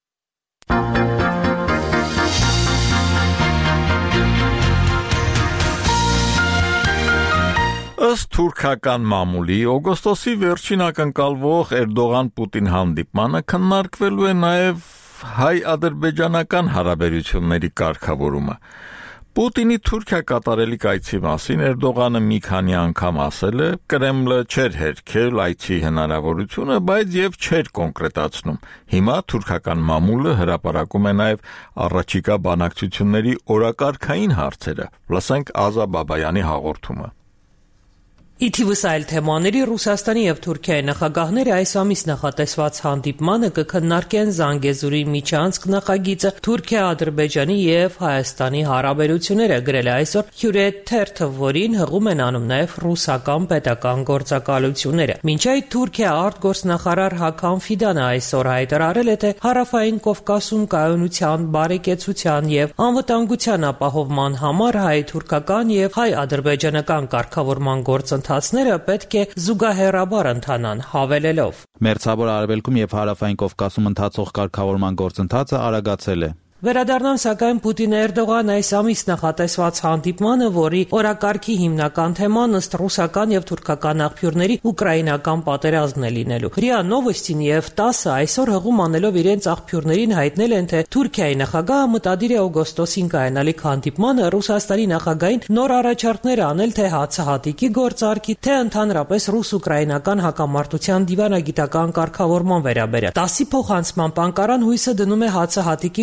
Ըստ թուրքական մամուլի օգոստոսի վերջին ակնկալվող Էրդողան-Պուտին հանդիպմանը քննարկվելու է նաև հայ-ադրբեջանական հարաբերությունների կարգավորումը։ Պուտինի Թուրքիա կատարելիք այցի մասին Էրդողանը մի քանի անգամ ասել է, Կրեմլը չէր հերքել այցի հնարավորությունը, բայց եւ չէր կոնկրետացնում։ Հիմա թուրքական մամուլը հրապարակում է նաև առաջիկա բանակցությունների օրակարգային հարցերը։ Լսենք Ազա Բաբայանի հաղորդումը։ Ի թիվս այլ թեմաների Ռուսաստանի եւ Թուրքիայի նախագահները այս ամիս նախատեսված հանդիպմանը կքննարկեն Զանգեզուրի միջանցք նախագիծը, Թուրքիա, Ադրբեջանի եւ Հայաստանի հարաբերությունները, գրել է այսօր Hürriyet թերթը, որին հղում են անում նաեւ ռուսական պետական գործակալությունները։ Մինչ այդ Թուրքիա արտգործնախարար Հական Ֆիդանը այսօր հայտարարել է, թե Հարավային Կովկասում կայունության, բարեկեցության եւ անվտանգության ապահովման համար հայ-թուրքական եւ հայ-ադրբեջանական կարգավորման գործընթացները պետք է զուգահեռաբար ընթանան, հավելելով. Մերձավոր Արևելքում եւ Հարավային Կովկասում ընթացող կարգավորման գործընթացը արագացել է։ Վերադառնամ սակայն Պուտին-Էրդողան այս ամիս նախատեսված հանդիպմանը, որի օրակարգի հիմնական թեման ըստ ռուսական եւ թուրքական աղբյուրների ուկրաինական պատերազմն է լինելու։ ՌԻԱ Նովոստին եւ ՏԱՍ-ը այսօր հղում անելով իրենց աղբյուրներին հայտնել են, թե Թուրքիայի նախագահը մտադիր է օգոստոսին կայանալիք հանդիպմանը Ռուսաստանի նախագահին նոր առաջարկներ անել թե հացահատիկի գործարքի, թե ընդհանրապես ռուս-ուկրաինական հակամարտության դիվանագիտական կարգավորման վերաբերյալ։ ՏԱՍ-ի փոխանցման պանկարան հույսը դնում է հացահատիկի գործարքի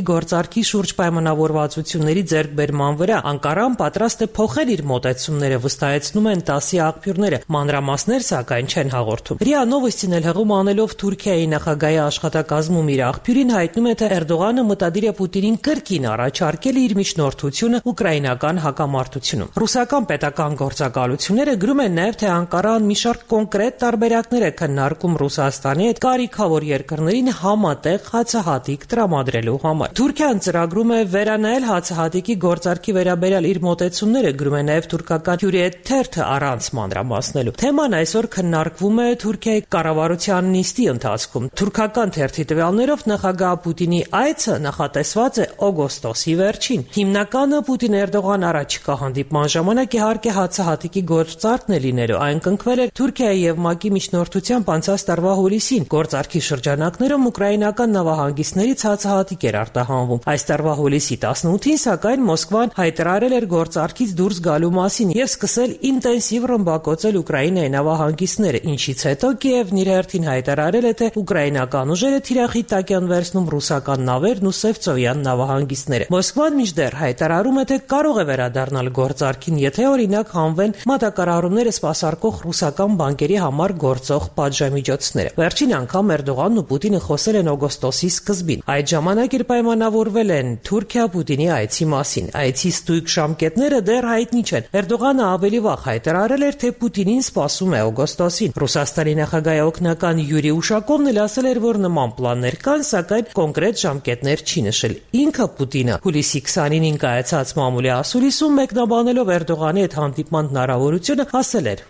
գործարքի շուրջ պայմանավորվածությունների ձեռքբերման վրա Անկարան պատրաստ է փոխել իր մոտեցումները, վստահեցնում են ՏԱՍ-ի աղբյուրները, մանրամասներ սակայն չեն հաղորդում։ ՌԻԱ Նովոստին էլ հղում անելով Թուրքիայի նախագահի աշխատակազմում իր աղբյուրին հայտնում է, թե Էրդողանը մտադիր է Պուտինին կրկին առաջարկել իր միջնորդությունը ուկրաինական հակամարտությունում։ Ռուսական պետական գործակալությունները գրում են նաև, թե Անկարան մի շարք կոնկրետ տարբերակներ է քննարկում Ռուսաստանի հետ կարիքավոր երկրներին համատեղ հացահատիկ տրամադրելու համար։ Թուրքիան ծրագրում է վերանայել հացահատիկի գործարքի վերաբերյալ իր մոտեցումները, գրում է նաև թուրքական Hürriyet թերթը առանց մանրամասնելու։ Թեման այսօր քննարկվում է Թուրքիայի կառավարության նիստի ընթացքում։ Թուրքական թերթի տվյալներով նախագահ Պուտինի այցը նախատեսված է օգոստոսի վերջին։ Հիմնականը Պուտին-Էրդողան առաջիկա հանդիպման ժամանակ իհարկե հացահատիկի գործարքն է լինելու։ Այն կնքվել է Թուրքիայի եւ ՄԱԿ-ի միջնորդությամբ անցած տարվա հուլիսին։ Գործարքի շրջանակներում ուկրաինական նավահանգիստներից հացահատիկ էր արտահանվում։ Այս տարվա հուլիսի 18-ին, սակայն Մոսկվան հայտարարել էր գործարքից դուրս գալու մասին եւ սկսել ինտենսիվ ռմբակոծել Ուկրաինայի նավահանգիստները, ինչից հետո Կիևն իր հերթին հայտարարել է, թե ուկրաինական ուժերը թիրախի տակ են վերցնում ռուսական նավերն ու Սևծովյան նավահանգիստները։ Մոսկվան մինչդեռ հայտարարում է, թե կարող է վերադառնալ գործարքին, եթե օրինակ հանվեն մատակարարումները սպասարկող ռուսական բանկերի համար գործող պատժամիջոցները։ Վերջին անգամ Էրդողանն ու Պուտինը խոսել են օգոստոսի սկզբին։ Այդ ժամանակ էլ պայմանավորվել են Թուրքիա-Պուտինի այցի մասին։ Այցի ստույգ ժամկետները դեռ հայտնի չեն։ Էրդողանը ավելի վաղ հայտարարել էր, թե Պուտինին սպասում է օգոստոսին։ Ռուսաստանի նախագահի օգնական Յուրի Ուշակովն էլ ասել էր, որ նման պլաններ կան, սակայն կոնկրետ ժամկետներ չի նշել։ Ինքը Պուտինը հուլիսի 29-ին կայացած մամուլի ասուլիսում մեկնաբանելով Էրդողանի հետ հանդիպման հնարավորությունը ասել էր.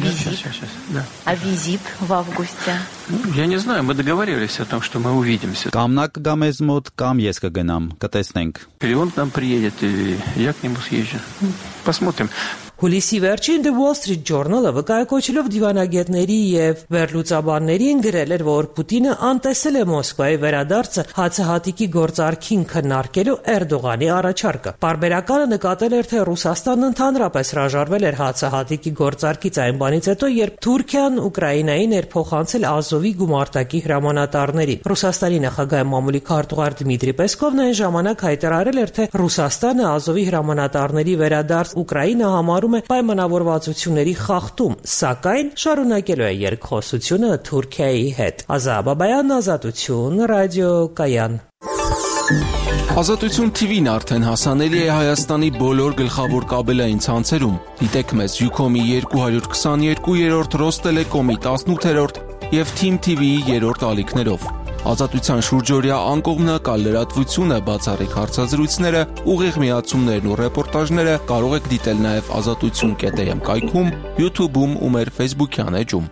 А визит в августе? Я не знаю, мы договаривались о том, что мы увидимся. Կամ նա կգա մեզ մոտ, կամ ես կգնամ, կտեսնենք։ Или он к нам приедет, и я к нему съезжу. Посмотрим. Հուլիսի վերջին The Wall Street Journal-ը վկայակոչելով դիվանագետների եւ վերլուծաբաններին գրել էր, որ Պուտինը անտեսել է Մոսկվայի վերադարձը հացահատիկի գործարքին քննարկելու Էրդողանի առաջարկը։ Պարբերականը նկատել էր, թե Ռուսաստանն ընդհանրապես հրաժարվել էր հացահատիկի գործարքից այն բանից հետո, երբ Թուրքիան Ուկրաինային էր փոխանցել Ազովի գումարտակի հրամանատարներին։ Ռուսաստանի նախագահի մամուլի քարտուղար Դմիտրի Պեսկովն այն ժամանակ հայտարարել էր, թե Ռուսաստանը Ազովի հրամանատարների վերադարձ Ուկրաինա համարում է պայմանավորվածությունների խախտում, սակայն շարունակելու է երկխոսությունը Թուրքիայի հետ։ Ազա Բաբայան, Ազատություն, Ռադիո Կայան։ Ազատություն TV-ն արդեն հասանելի է Հայաստանի բոլոր գլխավոր կաբելային ցանցերում։ Դիտեք մեզ Ucom-ի 222-րդ, Ռոստելեկոմի 18-րդ եւ Team TV-ի 3-րդ ալիքներով։ Ազատության շուրջօրյա անկողմնակալ լրատվությունը, բացառիկ հարցազրույցները, ուղիղ միացումներն ու ռեպորտաժները կարող եք դիտել նաև azatutsun.am կայքում, YouTube-ում ու մեր Facebook-յան էջում։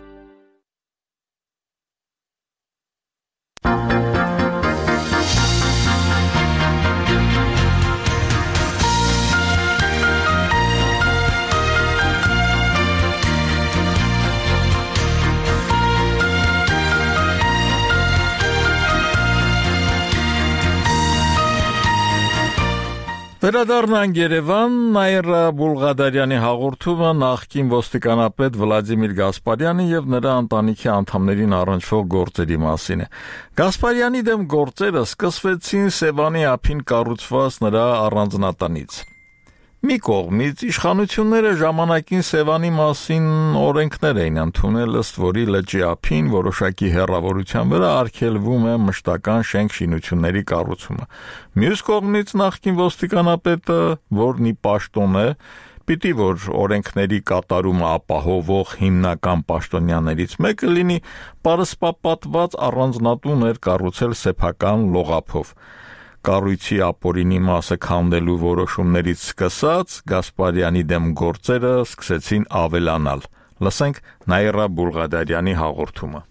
Վերադառնանք Երևան, Նաիրա Բուլղադարյանի հաղորդումը նախկին ոստիկանապետ Վլադիմիր Գասպարյանի եւ նրա ընտանիքի անդամներին առնչվող գործերի մասին է։ Գասպարյանի դեմ գործերը սկսվեցին Սևանի ափին կառուցված նրա առանձնատանից։ Մի կողմից իշխանությունները ժամանակին Սևանի մասին օրենքներ էին ընդունել, ըստ որի լճի ափին որոշակի հեռավորության վրա արգելվում է մշտական շենք-շինությունների կառուցումը։ Մյուս կողմից նախկին ոստիկանապետը, որն ի պաշտոն է, պիտի որ օրենքների կատարումը ապահովող հիմնական պաշտոնյաներից մեկը լինի, պարսպապատված առանձնատուն էր կառուցել սեփական լողափով։ Կառույցի ապօրինի մասը քանդելու որոշումներից սկսած Գասպարյանի դեմ գործերը սկսեցին ավելանալ։ Լսենք Նաիրա Բուլղադարյանի հաղորդումը։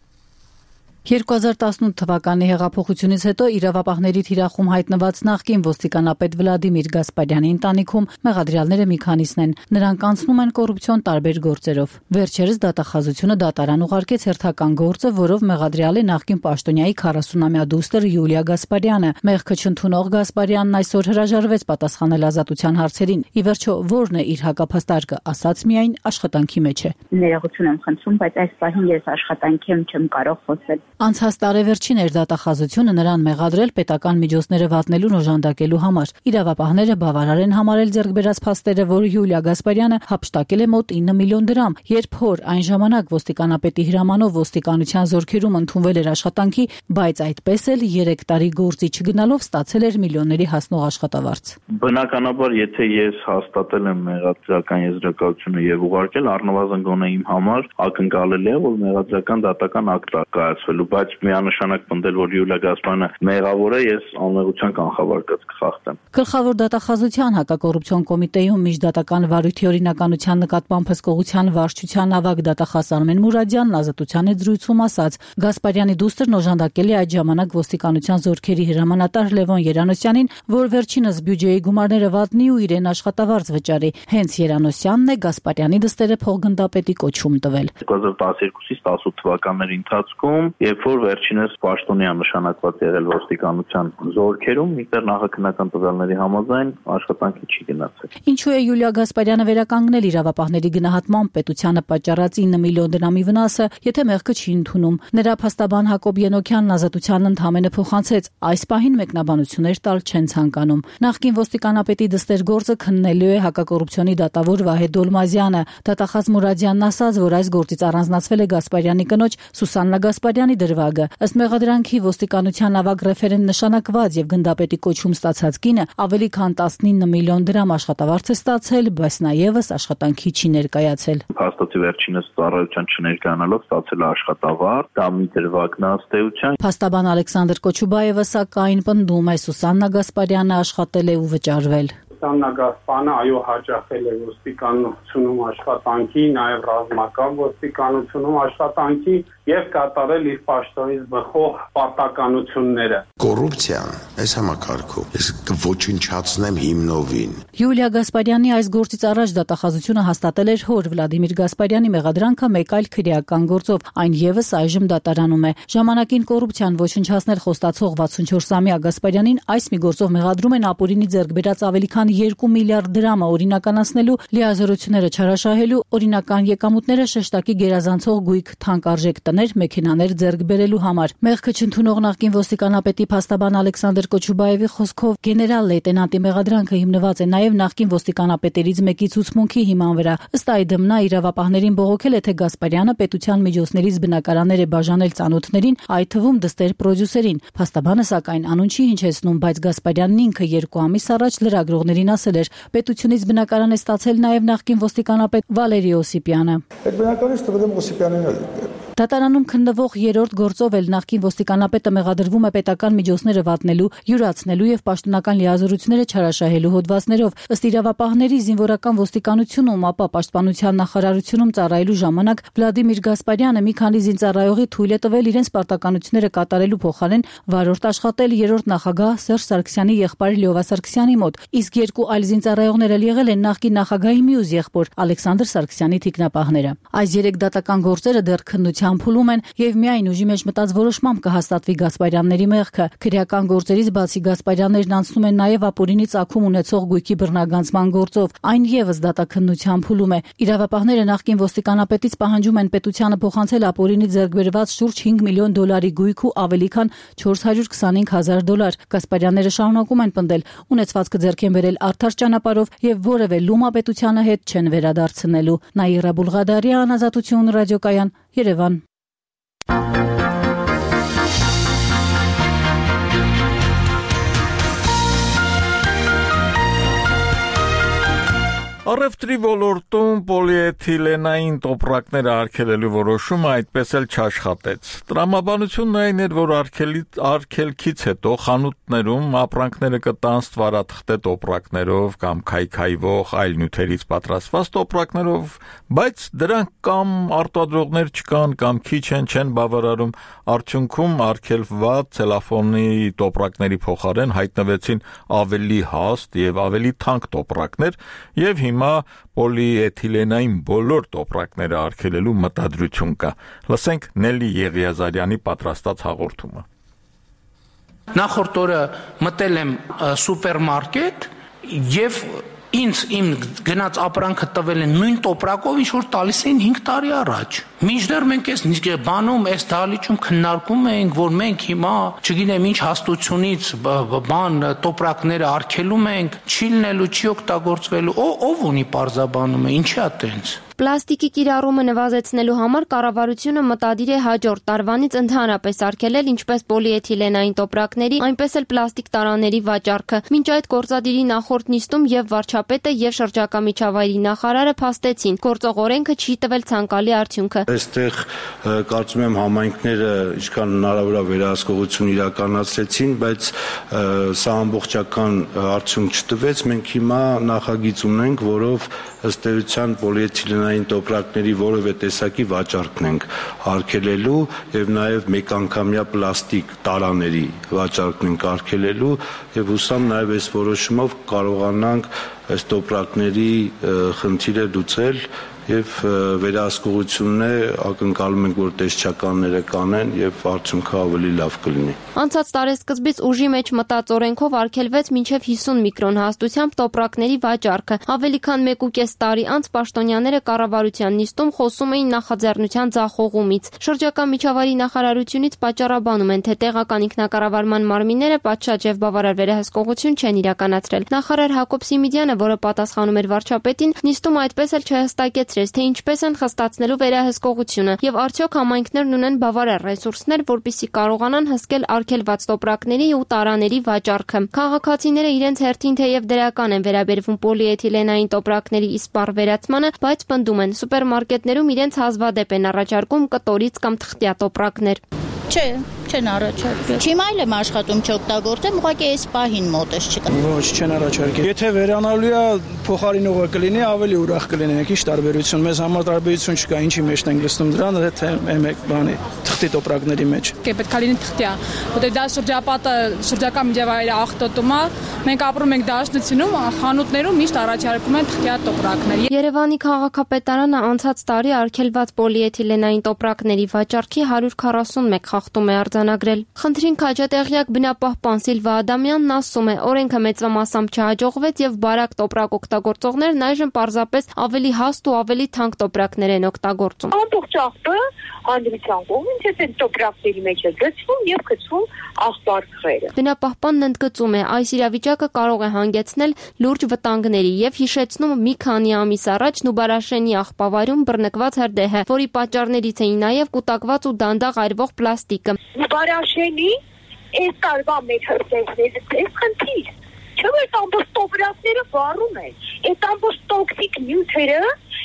2018 թվականի հեղափոխությունից հետո իրավապահների թիրախում հայտնված նախկին ոստիկանապետ Վլադիմիր Գասպարյանի ընտանիքում մեղադրյալները մի քանիսն են։ Նրանք անցնում են կոռուպցիոն տարբեր գործերով։ Վերջերս դատախազությունը դատարան ուղարկեց հերթական գործը, որով մեղադրյալ է նախկին պաշտոնյայի 40-ամյա դուստր Յուլիա Գասպարյանը։ Մեղքը չընդունող Գասպարյանն այսօր հրաժարվեց պատասխանել ազատության հարցերին։ Ի վերջո, ո՞րն է իր հակափաստարկը, ասաց միայն աշխատանքի մեջ է։ Ներողություն եմ խնդրում, բայց այս պահին ես աշխատանքի չեմ կարող խոսել։ Անցած տարեվերջին էր դատախազությունը նրան մեղադրել պետական միջոցները վատնելուն օժանդակելու համար։ Իրավապահները բավարար են համարել ձեռք բերած փաստերը, որ Յուլիա Գասպարյանը հափշտակել է մոտ 9 միլիոն դրամ, երբ հոր այն ժամանակ ոստիկանապետի հրամանով ոստիկանության զորքերում ընդունվել էր աշխատանքի, բայց այդպես էլ 3 տարի գործի չգնալով ստացել էր միլիոնների հասնող աշխատավարձ։ Բնականաբար, եթե ես հաստատել եմ մեղադրական եզրակացությունը եւ ուղարկել, առնվազն գոնե իմ համար ակնկալելի է, որ մեղադրական դատական ակտ կայացվելու, բայց միանշանակ պնդել, որ Յուլիա Գասպարյանը մեղավոր է, ես անմեղության կանխավարկած կխախտեմ։ Գլխավոր դատախազության հակակոռուպցիոն կոմիտեում միջդատական վարույթի օրինականության նկատմամբ հսկողության վարչության ավագ դատախազ Արմեն Մուրադյանն ազատության հետ զրույցում ասաց. Գասպարյանի դուստրն օժանդակել է այդ ժամանակ ոստիկանության զորքերի հրամանատար Լևոն Երանոսյանին, որ վերջինս բյուջեի գումարները վատնի ու իրեն աշխատավարձ վճարի։ Հենց Երանոսյանն է Գասպարյանի դստերը փոխգնդապետի կոչում տվել։ 2012-ից 18 թվականների ընթացքում, երբ որ վերջինս պաշտոնյա նշանակված եղել ոստիկանության զորքերում, միտեղ նախաքննական տվյալների համաձայն աշխատանքի չի գնացել։ Ինչու է Յուլիա Գասպարյանը վերականգնել իրավապահների գնահատմամբ պետությանը պատճառած 9 միլիոն դրամի վնասը, եթե մեղքը չի ընդունում։ Նրա փաստաբան Հակոբ Ենոքյանն ազատությանն ընդհանրապես փոխանցեց, այս պահին մեկնաբանություններ տալ չեն ցանկանում։ Նախկին ոստիկանապետի դստեր գործը քննելու է հակակոռուպցիոնի դատավոր Վահե Դոլմազյանը։ Դատախազ Մուրադյանն ասաց, որ այս գործից առանձնացվել է Գասպարյանի կնոջ Սուսաննա Գասպարյանի դրվագը։ Ըստ մեղադրանքի ոստիկանության ավագ ռեֆերենտ նշանակված եւ գնդապետի կոչում ստացած կինը ավելի քան 19 միլիոն դրամ աշխատավարձ է ստացել, բայց նաեւս աշխատանքի չի ներկայացել։ Հաստատի վերջինս ծառայության չներկայանալով ստացել է աշխատավարձ, դա մի դրվագն ըստեյության։ Փաստաբան Ալեքսանդր Կոչուբաևը սակայն պնդում է Սուսաննա Գասպարյանը աշխատել է ու վճարվել։ Սուսաննա Գասպարյանը այո հաճախել է ոստիկանությունում աշխատանքի, նաև ռազմական ոստիկանությունում աշխատանքի եւ կատարել իր պաշտոնից բխող պարտականությունները։ Կոռուպցիան այս համակարգում ես կոչնչացնեմ հիմնովին։ Յուլիա Գասպարյանի այս գործից առաջ դատախազությունը հաստատել էր հոր Վլադիմիր Գասպարյանի մեղադրանքը մեկ այլ քրեական գործով, այն եւս այժմ դատարանում է։ Ժամանակին կոռուպցիան ոչնչացնել խոստացող 64-ամյա Գասպարյանին այս մի գործով մեղադրում են ապօրինի ձեռք բերած ավելի քան 2 միլիարդ դրամը օրինականացնելու, լիազորությունները չարաշահելու, օրինական եկամուտները շեշտակի գերազանցող գույք թանկարժեք տներ, մեքենաներ ձեռք բերելու համար։ Մեղքը չընդունող նախկին ոստիկանապետի փաստաբան Ալեքսանդր Կոչուբաևի խոսքով գեներալ լեյտենանտի մեղադրանքը հիմնված է նաև նախկին ոստիկանապետերից մեկի ցուցմունքի հիման վրա։ Ըստ այդմ նա իրավապահներին բողոքել է, թե Գասպարյանը պետության միջոցներից բնակարաններ է բաժանել ծանոթներին, այդ թվում դստեր պրոդյուսերին։ Փաստաբանը սակայն անուն չի հնչեցնում, բայց Գասպարյանն ինքը 2 ամիս առաջ լրագրողներին ասել էր, պետությունից բնակարան է ստացել նաև նախկին ոստիկանապետ Վալերի Օսիպյանը։ Այդ բնակարանից տվել եմ Օսիպյանին։ Դատարանում քննվող երրորդ գործով էլ նախկին ոստիկանապետը մեղադրվում է պետական միջոցները վատնելու, յուրացնելու եւ պաշտոնական լիազորությունները չարաշահելու հոդվածներով։ Ըստ իրավապահների զինվորական ոստիկանությունում, ապա պաշտպանության նախարարությունում ծառայելու ժամանակ Վլադիմիր Գասպարյանը մի քանի զինծառայողի թույլ է տվել իրենց պարտականությունները կատարելու փոխարեն վարորդ աշխատել երրորդ նախագահ Սերժ Սարգսյանի եղբայր Լյովա Սարգսյանի մոտ, իսկ 2 այլ զինծառայողներ էլ եղել են նախկին նախագահի մյուս եղբոր Ալեքսանդր Սարգսյանի թիկնապահները։ Այս 3 դատական գործերը դեռ քննության փուլում են եւ միայն ուժի մեջ մտած որոշմամբ կհաստատվի Գասպարյանների մեղքը։ Քրեական գործերից բացի Գասպարյաններն անցնում են նաեւ ապօրինի ծագում ունեցող գույքի բռնագանձման գործով, այն եւս դատաքննության փուլում է։ Իրավապահները նախկին ոստիկանապետից պահանջում են պետությանը փոխանցել ապօրինի ձեռք բերված շուրջ 5 միլիոն դոլարի գույք ու ավելի քան $425,000։ Գասպարյանները շարունակում են պնդել, ունեցվածքը ձեռք են բերել արդար ճանապարհով եւ որևէ լումա պետությանը հետ չեն վերադարձնելու։ Նաիրա Բուլղադարյան, Ազատություն ռադիոկայան, Երևան։ Առևտրի ոլորտում պոլիէթիլենային տոպրակները արգելելու որոշումը այդպես էլ չաշխատեց։ Տրամաբանությունն այն էր, որ արգելքից հետո խանութներում ապրանքները կտան ստվարաթղթե տոպրակներով կամ քայքայվող այլ նյութերից պատրաստված տոպրակներով, բայց դրանք կամ արտադրողներ չկան կամ քիչ չեն բավարարում, արդյունքում արգելված ցելոֆանի տոպրակների փոխարեն հայտնվեցին ավելի հաստ եւ ավելի թանկ տոպրակներ եւ հիմա պոլիէթիլենային բոլոր տոպրակները արգելելու մտադրություն կա։ Լսենք Նելի Եղիազարյանի պատրաստած հաղորդումը։ Նախորդ օրը մտել եմ սուպերմարկետ եւ ինձ իմ գնաց ապրանքը տվել են նույն տոպրակով, ինչ որ տալիս էին 5 տարի առաջ։ Մինչդեռ մենք այս բանում, այս դահլիճում քննարկում ենք, որ մենք հիմա, չգիտեմ ինչ հաստությունից տոպրակները արգելում ենք, չի լինելու, չի օգտագործվելու, ով ունի պարզաբանումը, ինչի՞ է տենց։ Պլաստիկի կիրառումը նվազեցնելու համար կառավարությունը մտադիր է հաջորդ տարվանից ընդհանրապես արգելել ինչպես պոլիէթիլենային տոպրակների, այնպես էլ պլաստիկ տարաների վաճառքը։ Մինչ այդ գործադիրի նախորդ նիստում եւ վարչապետը եւ շրջակա միջավայրի նախարարը փաստեցին, գործող օրենքը չի տվել ցանկալի արդյունքը։ Այստեղ կարծում եմ համայնքները ինչքան հնարավոր է վերահսկողություն իրականացրեցին, բայց սա ամբողջական արդյունք չտվեց։ Մենք հիմա նախագիծ ունենք, որով ըստ էության պոլիէթիլենային տոպրակների որևէ տեսակի վաճառքն ենք արգելելու եւ նաեւ մեկանգամյա պլաստիկ տարաների վաճառքն ենք արգելելու եւ հուսամ նաեւ այս որոշումով կարողանանք այս տոպրակների խնդիրը լուծել եւ վերահսկողությունն է ակնկալում ենք, որ տեսչականները կանեն եւ արդյունքը ավելի լավ կլինի։ Անցած տարեսկզբից ուժի մեջ մտած օրենքով արգելվեց մինչև 50 միկրոն հաստությամբ տոպրակների վաճառքը։ Ավելի քան 1.5 տարի անց պաշտոնյաները կառավարության նիստում խոսում էին նախաձեռնության ձախողումից։ Շրջակա միջավայրի նախարարությունից պատճառաբանում են, թե տեղական ինքնակառավարման մարմինները պատշաճ եւ բավարար վերահսկողություն չեն իրականացրել։ Նախարար Հակոբ Սիմիդյանը, որը պատասխանում էր վարչապետին, նիստում այդպես էլ չհստակեցրեց, թե ինչպես են խստացնելու վերահսկողությունը եւ արդյոք համայնքներն ունեն բավարար ռեսուրսներ, որպեսզի կարողանան հսկել արգելված տոպրակների ու տարաների վաճառքը։ Քաղաքացիները իրենց հերթին թեև դրական են վերաբերվում պոլիէթիլենային տոպրակների իսպառ վերացմանը, բայց պնդում են, սուպերմարկետներում իրենց հազվադեպ են առաջարկում կտորից կամ թղթյա տոպրակներ։ Չէ, չեն առաջարկել։ Չիմա էլ եմ աշխատում չօգտագործեմ, ուղղակի այս պահին մոտս չկա։ Ոչ, չեն առաջարկել։ Եթե վերանալու է փոխարինողը կլինի, ավելի ուրախ կլինենք, ինչ տարբերություն։ Մեզ համար տարբերություն չկա, ինչի մեջ ենք լցնում դրան, թե մեկ բանի թղթի տոպրակների մեջ։ Պետք է լինի թղթյա, որտեղ դա շրջապատը, շրջակա միջավայրի աղտոտում է։ Մենք ապրում ենք դաշնությունում, խանութներում միշտ առաջարկում են թղթյա տոպրակներ։ Երևանի քաղաքապետարանը անցած տարի արգելված պոլիէթիլենային տոպրակների վաճառքի 141 խախտում է արձանագրել։ Խնդրին քաջատեղյակ բնապահպան Սիլվա Ադամյանն ասում է, օրենքը մեծամասամբ չհաջողվեց եւ բարակ տոպրակ օգտագործողներն այժմ պարզապես ավելի հաստ ու ավելի թանկ տոպրակներ են օգտագործում։ Ամբողջ աղբը հանդիպության կողմից այս տոպրակների մեջ է գցվում եւ գցվում աղբարքերը։ Բնապահպանն ընդգծում է, այս իրավիճակը կարող է հանգեցնել լուրջ վտանգների եւ հիշեցնում մի քանի ամիս առաջ Նուբարաշենի աղբավարում բռնկված հրդեհը, որի պատճառներից էին նաեւ կուտակված ու դանդաղ այրվող պլաստիկը։ Նուբարաշենի այս տարվա մեր հրդեհները դες խնդիր։ Չէ՞ որ ամբողջ տոպրակները վառում են։ Այդ ամբողջ տոքսիկ նյութերը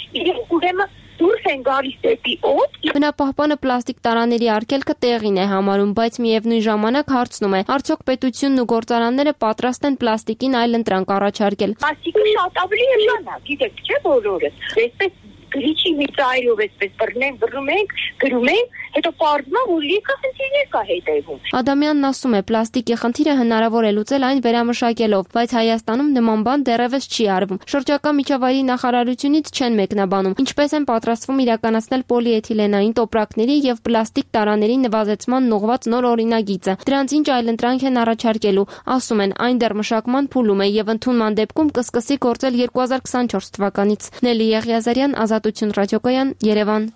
ուրեմն դուրս են գալիս դեպի օդ։ Բնապահպանը պլաստիկ տարաների արգելքը տեղին է համարում, բայց միևնույն ժամանակ հարցնում է, արդյոք պետությունն ու գործարանները պատրաստ են պլաստիկին այլ ընտրանք առաջարկել։ Պլաստիկը շատ ավելի էժան է, գիտեք, չէ՞ բոլորը։ Այսպես գրիչի մի ծայրով այսպես բռնում ենք, գրում ենք, հետո պարզվում է, որ լիքը խնդիրներ կա հետևում։ Ադամյանն ասում է, պլաստիկի խնդիրը հնարավոր է լուծել այն վերամշակելով, բայց Հայաստանում նման բան դեռևս չի արվում։ Շրջակա միջավայրի նախարարությունից չեն մեկնաբանում, ինչպես են պատրաստվում իրականացնել պոլիէթիլենային տոպրակների եւ պլաստիկ տարաների նվազեցման ուղղված նոր օրինագիծը։ Դրանց ինչ այլ ընտրանք են առաջարկելու, ասում են, այն դեռ մշակման փուլում է եւ ընդունման դեպքում կսկսի գործել 2024 թվականից։ Նելի Եղիազարյան, Ազատություն ռադիոկայան, Երևան։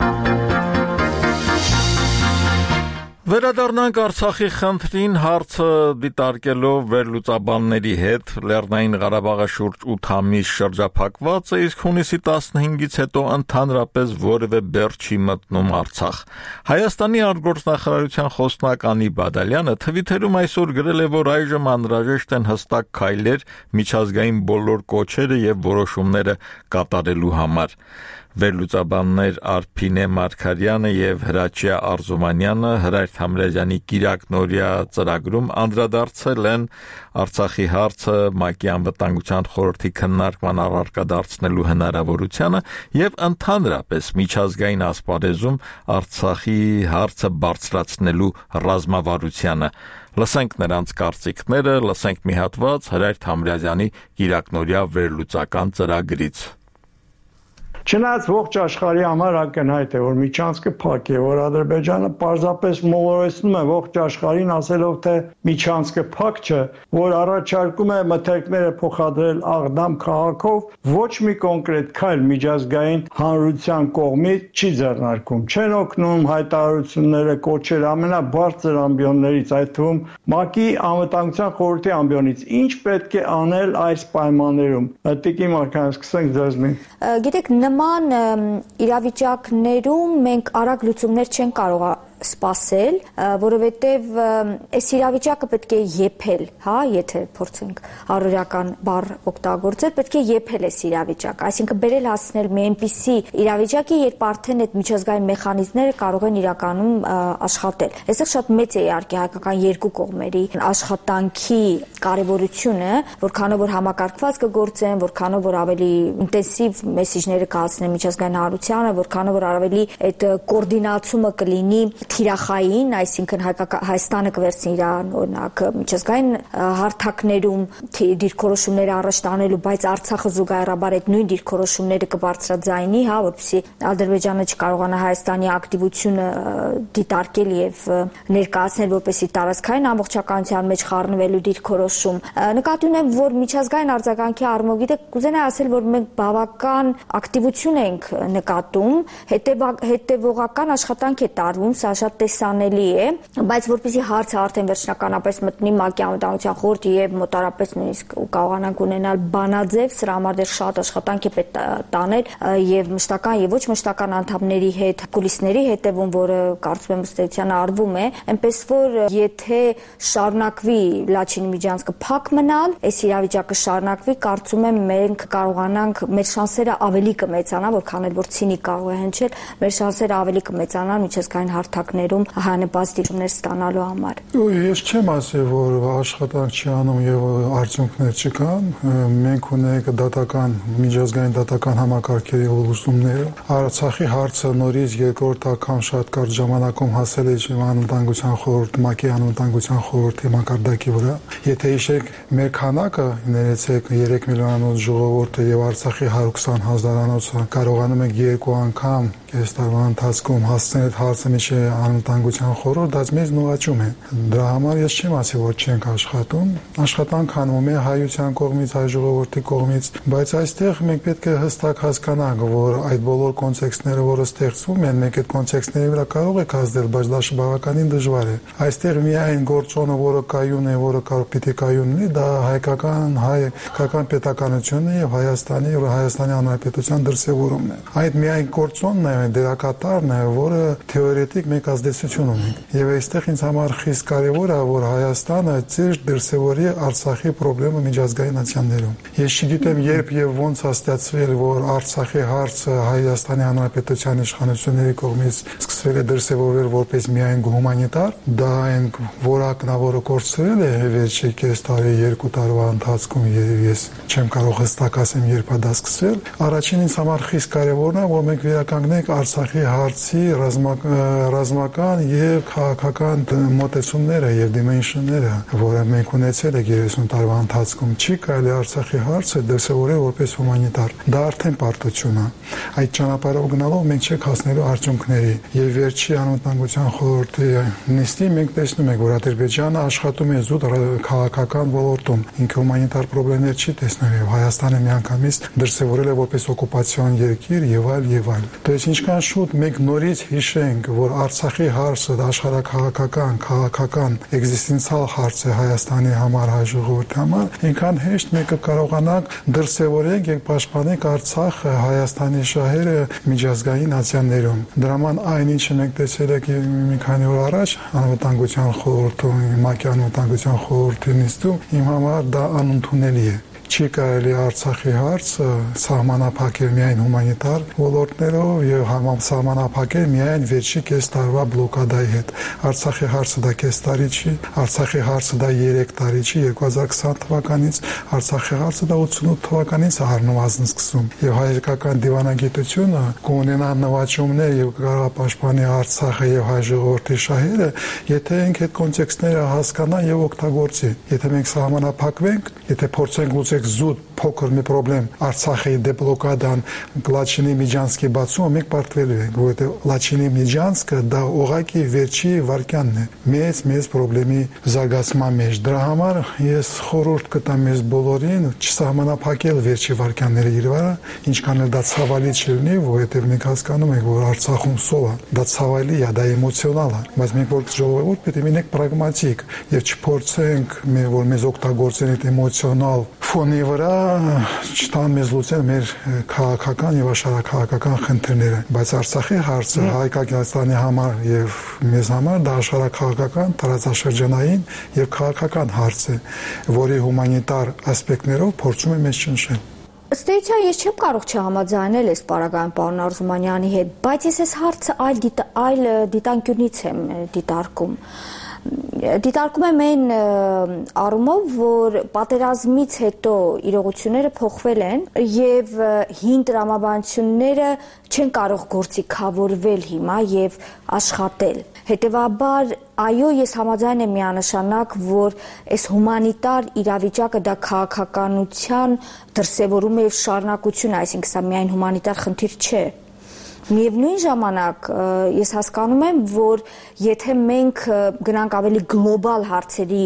Վերադառնանք Արցախի խնդրին, հարցը դիտարկելով վերլուծաբանների հետ։ Լեռնային Ղարաբաղը շուրջ 8 ամիս շրջափակված է, իսկ հունիսի 15-ից հետո ընդհանրապես որևէ բեռ չի մտնում Արցախ։ Հայաստանի արտգործնախարարության խոսնակ Անի Բադալյանը Թվիտերում այսօր գրել է, որ այժմ անհրաժեշտ են հստակ քայլեր միջազգային բոլոր կոչերը եւ որոշումները կատարելու համար։ Վերլուծաբաններ Արփինե Մարգարյանը եւ Հրաչյա Արզումանյանը Հրայր Թամրազյանի Կիրակնորիա ծրագրում անդրադարձել են Արցախի հարցը ՄԱԿ-ի անվտանգության խորհրդի քննարկման առարկա դարձնելու հնարավորությանը եւ ընդհանրապես միջազգային ասպարեզում Արցախի հարցը բարձրացնելու ռազմավարությանը։ Լսենք նրանց կարծիքները, լսենք մի հատված Հրայր Թամրազյանի Կիրակնորիա վերլուծական ծրագրից։ Չնայած ողջ աշխարհի համար ակնհայտ է, որ միջանցքը փակ է, որ Ադրբեջանը պարզապես մոլորեցնում է ողջ աշխարհին ասելով, թե միջանցքը փակ չէ, որ առաջարկում է մթերքները փոխադրել Աղդամ քաղաքով, ոչ մի կոնկրետ քայլ միջազգային հանրության կողմից չի ձեռնարկում։ Չեն օգնում հայտարարությունները, կոչեր ամենաբարձր ամբիոններից, այդ թվում ՄԱԿ-ի անվտանգության խորհրդի ամբիոնից։ Ինչ պետք է անել այս պայմաններում։ Տիկին Մարգարյան, սկսենք ձեզնից։ Գիտեք, նման իրավիճակներում մենք արագ լուծումներ չեն կարող սպասել, որովհետև այս իրավիճակը պետք է եփել, հա, եթե փորձենք առօրյական բառ օգտագործել, պետք է եփել այս իրավիճակը, այսինքն բերել հասնել մի այնպիսի իրավիճակի, երբ արդեն այդ միջազգային մեխանիզմները կարող են իրականում աշխատել։ Այստեղ շատ մեծ է իհարկե հայկական երկու կողմերի աշխատանքի կարևորությունը, որքանով որ համակարգված կգործեն, որքանով որ ավելի ինտենսիվ մեսեջները կհասնեն միջազգային հանրությանը, որքանով որ ավելի այդ կոորդինացումը կլինի թիրախային, այսինքն Հայաստանը կվերցնի իր օրինակ միջազգային հարթակներում դիրքորոշումները առաջ տանելու, բայց Արցախը զուգահեռաբար այդ նույն դիրքորոշումները կբարձրաձայնի, հա, որպեսզի Ադրբեջանը չկարողանա Հայաստանի ակտիվությունը դիտարկել եւ ներկայացնել որպեսզի տարածքային ամբողջականության մեջ խառնվելու դիրքորոշում։ Նկատի ունեմ, որ միջազգային արձագանքի առումով, գիտեք, կուզենայի ասել, որ մենք բավական ակտիվություն ենք նկատում, հետևողական աշխատանք է տարվում, սա շատ տեսանելի է, բայց որպեսզի հարցը արդեն վերջնականապես մտնի ՄԱԿ-ի անվտանգության խորհրդի եւ մոտարապես նույնիսկ կարողանանք ունենալ բանաձև, սրա համար դեռ շատ աշխատանք է պետք տանել եւ մշտական եւ ոչ մշտական անդամների հետ, կուլիսների հետևում, որը կարծում եմ ըստ էության արվում է, այնպես որ եթե շարունակվի Լաչինի միջանցքը փակ մնալ, այս իրավիճակը շարունակվի, կարծում եմ մենք կարողանանք, մեր շանսերը ավելի կմեծանան, որքան էլ որ ցինիկ կարող է հնչել, մեր շանսերը ավելի կմեծանան միջազգային հարթակներում հանրապետական դիրքներ ստանալու համար։ Ես չեմ ասել, որ աշխատանք չի անում եւ արդյունքներ չկան։ Մենք ունենք դատական, միջազգային դատական համակարգերի լուծումները։ Արցախի հարցը նորից երկրորդ անգամ շատ կարճ ժամանակում հասել է անվտանգության խորհուրդ, ՄԱԿ-ի անվտանգության խորհրդի մակարդակի վրա։ Եթե հիշեք, մեր քանակը, ներեցեք 3 միլիոնանոց ժողովուրդը եւ Արցախի 120,000-անոցը կարողանում ենք երկու անգամ այս տարվա ընթացքում հասնել այդ հարցը միջի անվտանգության խորհուրդ, դա մեզ նվաճում է։ Դրա համար ես չեմ ասի, որ չենք աշխատում, աշխատանք անում է հայության կողմից, հայ ժողովրդի կողմից, բայց այստեղ մենք պետք է հստակ հասկանանք, որ այդ բոլոր կոնտեքստները, որը ստեղծվում են, մենք այդ կոնտեքստների վրա կարող ենք ազդել, բայց դա բավականին դժվար է։ Այստեղ միայն գործոնը, որը կայուն է, որը կարող պիտի կայուն լինի, դա հայկական պետականությունն է եւ Հայաստանի Հանրապետության դրսեւորումն է։ Այդ միայն գործոնն է, դերակատարն է, որը թեորետիկ մենք ազդեցություն ունենք։ Եվ այստեղ ինձ համար խիստ կարևոր է, որ Հայաստանը ճիշտ դրսևորի Արցախի խնդրը միջազգային ացիաներում։ Ես չգիտեմ երբ եւ ոնց հաստատվել, որ Արցախի հարցը Հայաստանի Հանրապետության իշխանությունների կողմից սկսվել է դրսևորվել որպես միայն հումանիտար, դա այն որակն է, որը կորցրել է վերջի կես տարի, 2 տարվա ընթացքում, երբ ես չեմ կարող հստակ ասեմ երբ է դա սկսվել։ Առաջին ինձ համար խիստ կարևորն է, որ մենք վերականգնենք Արցախի հարցի ռազմական եւ քաղաքական մոտեցումները եւ դիմենշնները, որը մենք ունեցել ենք 30 տարվա ընթացքում, չի կարելի Արցախի հարցը դրսևորել որպես հումանիտար։ Դա արդեն պարտություն է։ Այդ ճանապարհով գնալով մենք չենք հասնելու արդյունքների։ Եվ վերջի անվտանգության խորհրդի նիստի մենք տեսնում ենք, որ Ադրբեջանը աշխատում է զուտ քաղաքական ոլորտում, ինքը հումանիտար խնդիրներ չի տեսնում եւ Հայաստանը միանգամից դրսևորել է որպես օկուպացիոն երկիր եւ այլ եւ այլ։ Դες ինչքան շուտ մենք նորից հիշենք, որ Արցախի հարցը քաղաքական էգզիստենցիալ հարց է Հայաստանի համար, հայ ժողովրդի համար, այնքան հեշտ մենք կկարողանանք դրսևորենք եւ պաշտպանենք Արցախը, Հայաստանի շահերը միջազգային ացիաներում։ Դրաման այնինչը մենք տեսել ենք մի քանի օր առաջ անվտանգության խորհրդում, ՄԱԿ-ի անվտանգության խորհրդի նիստում, իմ համար դա անընդունելի է։ Չի կարելի Արցախի հարցը սահմանափակել միայն հումանիտար ոլորտներով եւ սահմանափակել միայն վերջի կես տարվա բլոկադայի հետ։ Արցախի հարցը դա կես տարի չի, Արցախի հարցը դա 3 տարի չի, 2020 թվականից, Արցախի հարցը դա 88 թվականից է առնվազն սկսում։ Եվ հայկական դիվանագիտությունը կունենա նվաճումներ եւ կարող պաշտպանի Արցախը եւ հայ ժողովրդի շահերը, եթե ենք այդ կոնտեքստները հասկանան եւ օգտագործի։ Եթե մենք սահմանափակվենք, եթե փորձենք զուտ փոքր մի խնդրեմ Արցախի դեբլոկադան Լաչինի Միջանցքի բացումը մենք պարտվելու ենք, որովհետև Լաչինի Միջանցքը դա ուղղակի վերջի վարքյանն է մեծ խնդրի զարգացման մեջ։ Դրա համար ես խորհուրդ կտամ մեզ բոլորին չսահմանափակել վերջի վարքյանները իրվարը, ինչքան էլ դա ցավալի չլինի, որովհետև մենք հասկանում ենք, որ Արցախում սով է, դա ցավալի է, դա էմոցիոնալ է, բայց մենք որ ժողովուրդ պետք է լինենք պրագմատիկ եւ չփորձենք որ մեզ օգտագործեն այդ էմոցիոնալ ֆոնի վրա, չտան մեզ լուծեն մեր քաղաքական եւ աշխարհաքաղաքական խնդիրները, բայց Արցախի հարցը Հայկականստանի համար եւ մեզ համար դա աշխարհաքաղաքական, տարածաշրջանային եւ քաղաքական հարց է, որի հումանիտար ասպեկտներով փորձում է մեզ ճնշել։ Ըստ էության ես չեմ կարող չհամաձայնել այս պարագայում պարոն Արզումանյանի հետ, բայց ես այս հարցը այլ դիտանկյունից եմ դիտարկում։ Դիտարկում եմ այն առումով, որ պատերազմից հետո իրողությունները փոխվել են եւ հին տրամաբանությունները չեն կարող գործիքավորվել հիմա եւ աշխատել։ Հետևաբար, այո, ես համաձայն եմ միանշանակ, որ այս հումանիտար իրավիճակը դա քաղաքականության դրսևորում է եւ շարունակություն, այսինքն սա միայն հումանիտար խնդիր չէ։ Միևնույն ժամանակ ես հասկանում եմ, որ եթե մենք գնանք ավելի գլոբալ հարցերի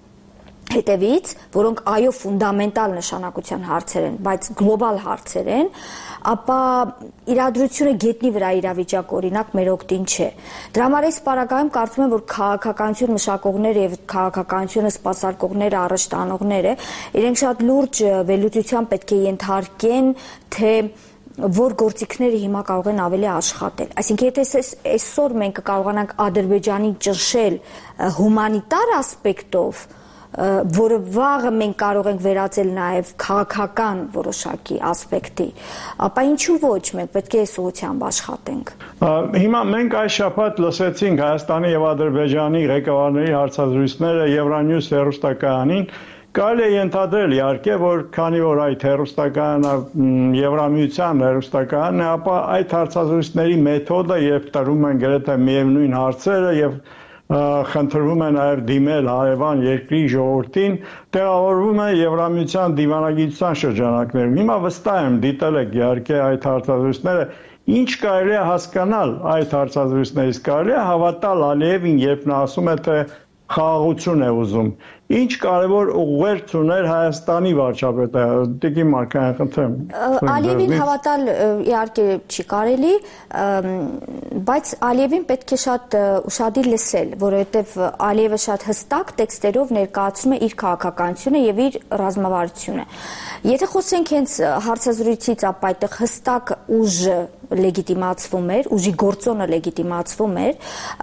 հետևից, որոնք այո ֆունդամենտալ նշանակության հարցեր են, բայց գլոբալ հարցեր են, ապա իրադրությունը գետնի վրա իրավիճակ օրինակ մեր օգտին չէ։ Դրա համար այս պարագայում կարծում եմ, որ քաղաքականություն մշակողները եւ քաղաքականությունը սպասարկողները, առաջտանողները իրենք շատ լուրջ վերլուծության պետք է ենթարկեն, թե որ գործիքները հիմա կարող են ավելի աշխատել։ Այսինքն եթե այսօր մենք կարողանանք Ադրբեջանին ճնշել հումանիտար ասպեկտով, որը վաղը մենք կարող ենք վերածել նաև քաղաքական որոշակի ասպեկտի, ապա ինչու ոչ, մենք պետք է այս ուղղությամբ աշխատենք։ Հիմա մենք այս շաբաթ լսեցինք Հայաստանի եւ Ադրբեջանի ղեկավարների հարցազրույցները Euronews հեռուստակայանին։ Կարելի է ենթադրել իհարկե, որ քանի որ այդ հեռուստակայանը Եվրամիության հեռուստակայանն է, ապա այդ հարցազրույցների մեթոդը, երբ տրվում են գրեթե միևնույն հարցերը եւ խնդրվում է նաև դիմել հարևան երկրի ժողովրդին, տեղավորվում է Եվրամիության դիվանագիտության շրջանակներում։ Հիմա վստահ եմ, դիտել եք իհարկե այդ հարցազրույցները, ինչ կարելի է հասկանալ այդ հարցազրույցներից, կարելի է հավատալ Ալիևին, երբ նա ասում է, թե խաղաղություն է ուզում։ Ինչ կարևոր ուղերձ ուներ Հայաստանի վարչապետը, Տիկին Մարկարյան, խնդրեմ։ Ալիևին հավատալ իհարկե չի կարելի, բայց Ալիևին պետք է շատ ուշադիր լսել, որովհետև Ալիևը շատ հստակ տեքստերով ներկայացնում է իր քաղաքականությունը եւ իր ռազմավարությունը։ Եթե խոսենք հենց հարցազրույցից, ապա այդտեղ հստակ ուժը լեգիտիմացվում էր, ուժի գործոնը լեգիտիմացվում էր,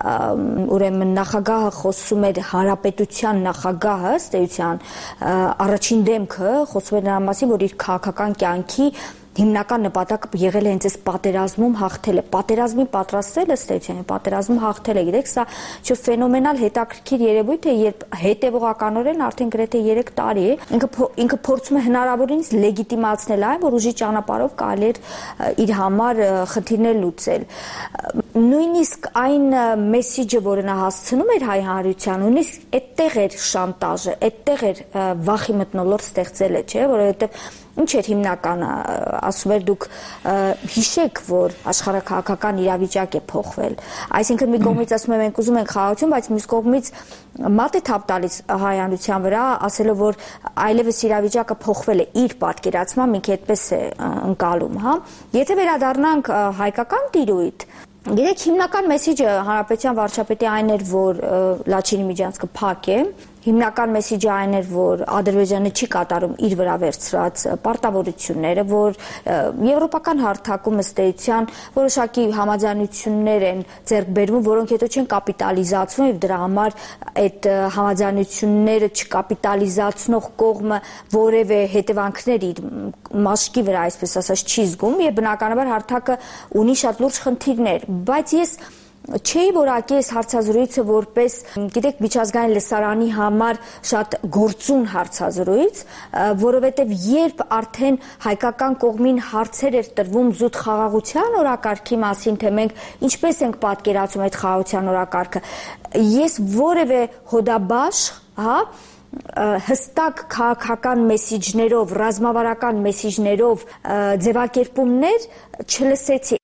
ուրեմն նախագահը խոսում էր հանրապետության նախագահը, ըստ էության առաջին դեմքը խոսում էր նրա մասին, որ իր քաղաքական կյանքի հիմնական նպատակը եղել է հենց այս պատերազմում հաղթելը, պատերազմին պատրաստել ըստ էության, պատերազմում հաղթելը, գիտեք, սա չէ ֆենոմենալ հետաքրքիր երևույթ է, երբ հետևողականորեն արդեն գրեթե 3 տարի է, ինքը փորձում է հնարավորինս լեգիտիմացնել այն, որ ուժի ճանապարհով կարելի է իր համար խնդիրներ լուծել։ Նույնիսկ այն մեսիջը, որը նա հասցնում էր հայ հանրության, նույնիսկ այդտեղ էր շանտաժը, այդտեղ էր վախի մթնոլորտ ստեղծելը, չէ, որովհետև ինչ էր հիմնականը, ասում էր դուք հիշեք, որ աշխարհաքաղաքական իրավիճակ է փոխվել։ Այսինքն մի կողմից ասում եմ մենք ուզում ենք խաղաղություն, բայց մյուս կողմից մատ է թափ տալիս հայանության վրա, ասելով որ այլևս իրավիճակը փոխվել է իր պատկերացմամբ, ինքը այդպես է ընկալում, հա։ Եթե վերադառնանք հայկական տիրույթ, գիտեք, հիմնական մեսիջը հանրապետության վարչապետի այն էր, որ Լաչինի միջանցքը փակ է, հիմնական մեսիջը այն էր, որ Ադրբեջանը չի կատարում իր վրա վերցրած պարտավորությունները, որ եվրոպական հարթակում ըստ էության որոշակի համաձայնություններ են ձեռք բերվում, որոնք հետո չեն կապիտալիզացվում եւ դրա համար այդ համաձայնությունները չկապիտալիզացնող կողմը որևէ հետևանքներ իր մաշկի վրա, այսպես ասած, չի զգում եւ բնականաբար հարթակը ունի շատ լուրջ խնդիրներ, բայց ես չէի որակի այս հարցազրույցը որպես, գիտեք, միջազգային լսարանի համար շատ գործուն հարցազրույց, որովհետև երբ արդեն հայկական կողմին հարցեր էր տրվում զուտ խաղաղության օրակարգի մասին, թե մենք ինչպես ենք պատկերացում այդ խաղաղության օրակարգը, ես որևէ հոդաբաշխ, հա, հստակ քաղաքական մեսիջներով, ռազմավարական մեսիջներով ձևակերպումներ չլսեցի։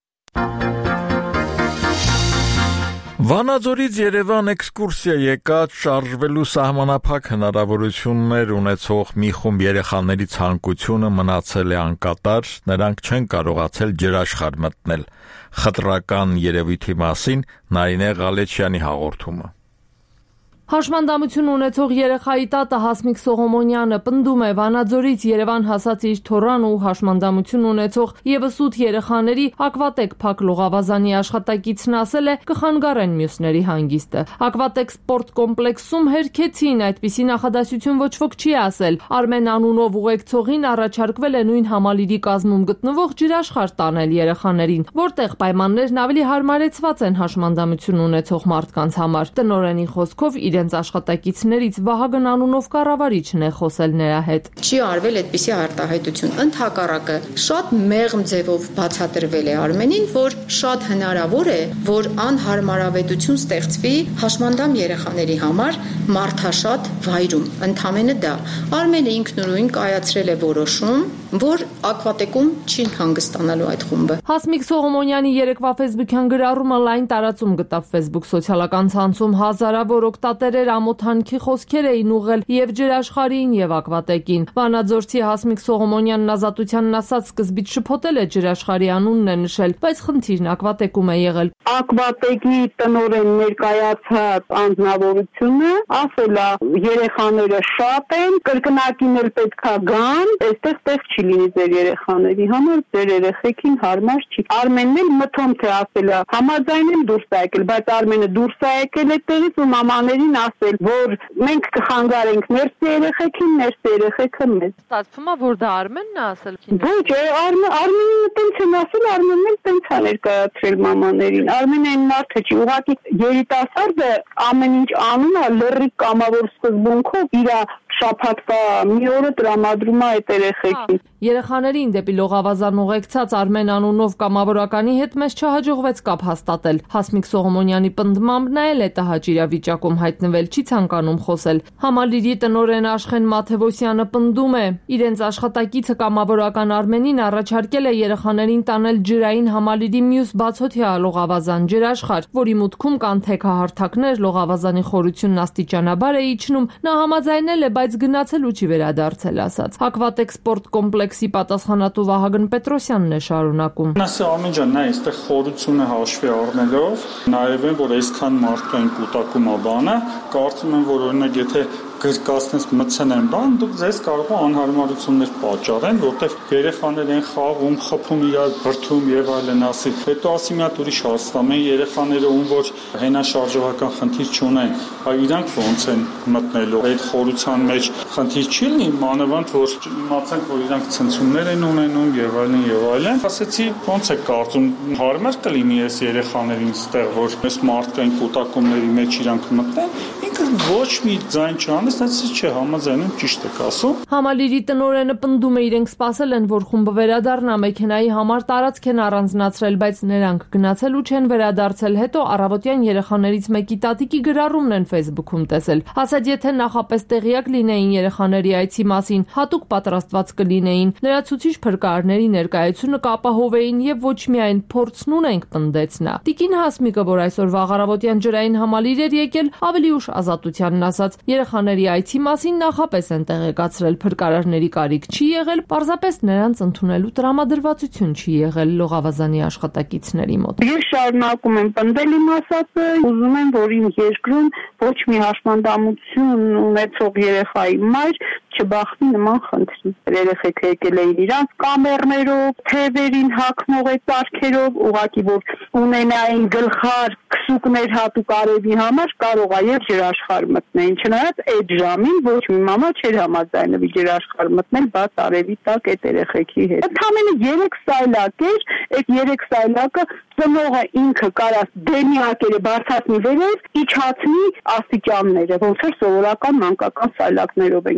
Վանաձորից Երևան էքսկուրսիա եկած շարժվելու սահմանափակ հնարավորություններ ունեցող մի խումբ երեխաների ցանկությունը մնացել է անկատար, նրանք չեն կարողացել ջրաշխարհ մտնել։ Խտրական երևույթի մասին Նարինե Ղալեչյանի հաղորդումը։ Հաշմանդամություն ունեցող երեխայի տատը Հասմիկ Սողոմոնյանը պնդում է Վանաձորից Երևան հասած իր թորան ու հաշմանդամություն ունեցող եւս 8 երեխաների Ակվատեկ փակ լողավազանի աշխատակիցն ասել է կխանգարեն մյուսների հանգիստը։ Ակվատեկ սպորտ կոմպլեքսում հերքեցին, այդպիսի նախադասություն ոչ ոք չի ասել։ Արմեն անունով ուղեկցողին առաջարկվել է նույն համալիրի կազմում գտնվող ջրաշխարհ տանել երեխաներին, որտեղ պայմաններն ավելի հարմարեցված են հաշմանդամություն ունեցող մարդկանց համար։ Տնօրենի խոսքով իրենց աշխատակիցներից Վահագն անունով կառավարիչն է խոսել նրա հետ։ Չի արվել այդպիսի արտահայտություն, ընդհակառակը շատ մեղմ ձևով բացատրվել է Արմենին, որ շատ հնարավոր է, որ անհարմարավետություն ստեղծվի հաշմանդամ երեխաների համար մարդաշատ վայրում, ընդամենը դա։ Արմենը ինքնուրույն կայացրել է որոշում, որ Ակվատեկում չի հանգստանալու այդ խումբը։ Հասմիկ Սողոմոնյանի երեկվա ֆեյսբուքյան գրառումը լայն տարածում գտավ Facebook սոցիալական ցանցում, հազարավոր օգտատերեր ամոթանքի խոսքեր էին ուղղել եւ ջրաշխարհին եւ Ակվատեկին։ Վանաձորցի Հասմիկ Սողոմոնյանն ազատությանն ասած սկզբից շփոթել է ջրաշխարհի անունն է նշել, բայց խնդիրն Ակվատեկում է եղել։ Ակվատեկի տնօրեն ներկայացած անձնավորությունը ասել է երեխաները շատ են, կրկնակին էլ պետքա գան, այստեղ տեղ չի լինի ձեր երեխաների համար, ձեր երեխեքին հարմար չի։ Արմենն էլ մտում թե ասել է համաձայնել դուրս է եկել, բայց Արմենը դուրս է եկել այդտեղից ու մամաներին ասել, որ մենք կխանգարենք ներս երեխեքին, ներս երեխեքը մեզ։ Ստացվում է, որ դա Արմենն է ասել։ Ոչ, Արմենը տենց են ասել, Արմենն էլ տենց է ներկայացրել մամաներին։ Արմենը այն մարդը չի, ուղղակի երիտասարդը ամեն ինչ անում է լրիվ կամավոր սկզբունքով իր շաբաթվա մի օրը տրամադրում է այդ երեխեքին։ Երեխաներին դեպի լողավազան ուղեկցած Արմեն անունով կամավորականի հետ մեզ չհաջողվեց կապ հաստատել։ Հասմիկ Սողոմոնյանի պնդմամբ նա էլ է տհաճ իրավիճակում հայտնվել, չի ցանկանում խոսել։ Համալիրի տնօրեն Աշխեն Մաթևոսյանը պնդում է, իրենց աշխատակիցը կամավորական Արմենին առաջարկել է երեխաներին տանել ջրային համալիրի մյուս բացօթյա լողավազան ջրաշխարհ, որի մուտքում կան թեքահարթակներ, լողավազանի խորությունն աստիճանաբար է իջնում։ Նա համաձայնել է, բայց գնացել ու չի վերադարձել, ասաց։ Ակվատեկ սպորտ կոմպլեքսի պատասխանատու Վահագն Պետրոսյանն է շարունակում։ Ասա ամեն ջան, նա այստեղ խորությունը հաշվի առնելով, նաև են, որ այսքան մարդկային կուտակում է բանը, կարծում եմ, որ օրինակ եթե գրկացնես մցնեն բան, դուք ձեզ կարող է անհարմարություններ պատճառեն, որտեղ երեխաներ են խաղում, խփում իրար, բրդում եւ այլն ասի։ Հետո ասի մի հատ ուրիշ հարցնում են երեխաները, ում որ հենաշարժողական խնդիր չունեն, իրանք ոնց են մտնելու այդ խորության մեջ խնդիր չի լինի, մանավանդ որ իմացանք, որ իրանք ցնցումներ են ունենում եւ այլն եւ այլն։ Ասեցի, ոնց է կարծում հարմար կլինի այս երեխաներին ստեղ, որ այս մարդկային կուտակումների մեջ իրանք մտնեն, ինքը ոչ մի ձայն չան չէ համաձայնում ճիշտ եք ասում։ Համալիրի տնօրենը պնդում է իրենք սպասել են, որ խումբը վերադառնա մեքենայի համար տարածք են առանձնացրել, բայց նրանք գնացել ու չեն վերադարձել, հետո առավոտյան երեխաներից մեկի տատիկի գրառումն են Facebook-ում տեսել։ Ասաց, եթե նախապես տեղյակ լինեին երեխաների այցի մասին, հատուկ պատրաստված կլինեին, լրացուցիչ փրկարարների ներկայությունը կապահովեին եւ ոչ միայն փորձն ունենք, պնդեց նա։ Տիկին Հասմիկը, որ այսօր վաղարավոտյան ջրային համալիր էր եկել, ավելի ուշ ազատությանն ասաց, երեխաների այցի մասին նախապես են տեղեկացրել, փրկարարների կարիք չի եղել, պարզապես նրանց ընդունելու տրամադրվածություն չի եղել լողավազանի աշխատակիցների մոտ։ Ես շարունակում եմ պնդել իմ ասածը, ուզում եմ, որ իմ երկրում ոչ մի հաշմանդամություն ունեցող երեխայի մայր չբախվի նման խնդրի։ Երեխեքը եկել էին իրանց կամերներով, թևերին հագնող այդ ծարքերով, ուղղակի որ ունենային գլխար քսուկներ հատուկ արևի համար կարող է եւ ջրաշխարհ մտնեին, չնայած այդ ժամին ոչ մի մամա չէր համաձայնվի ջրաշխարհ մտնել բաց արևի տակ այդ երեխեքի հետ։ Ընդամենը 3 սայլակ էր, այդ 3 սայլակը ծնողը ինքը կարած դեմի ակերը բարձրացնի վերև, իջացնի աստիճանները, ոնց որ սովորական մանկական սայլակներով են իջնում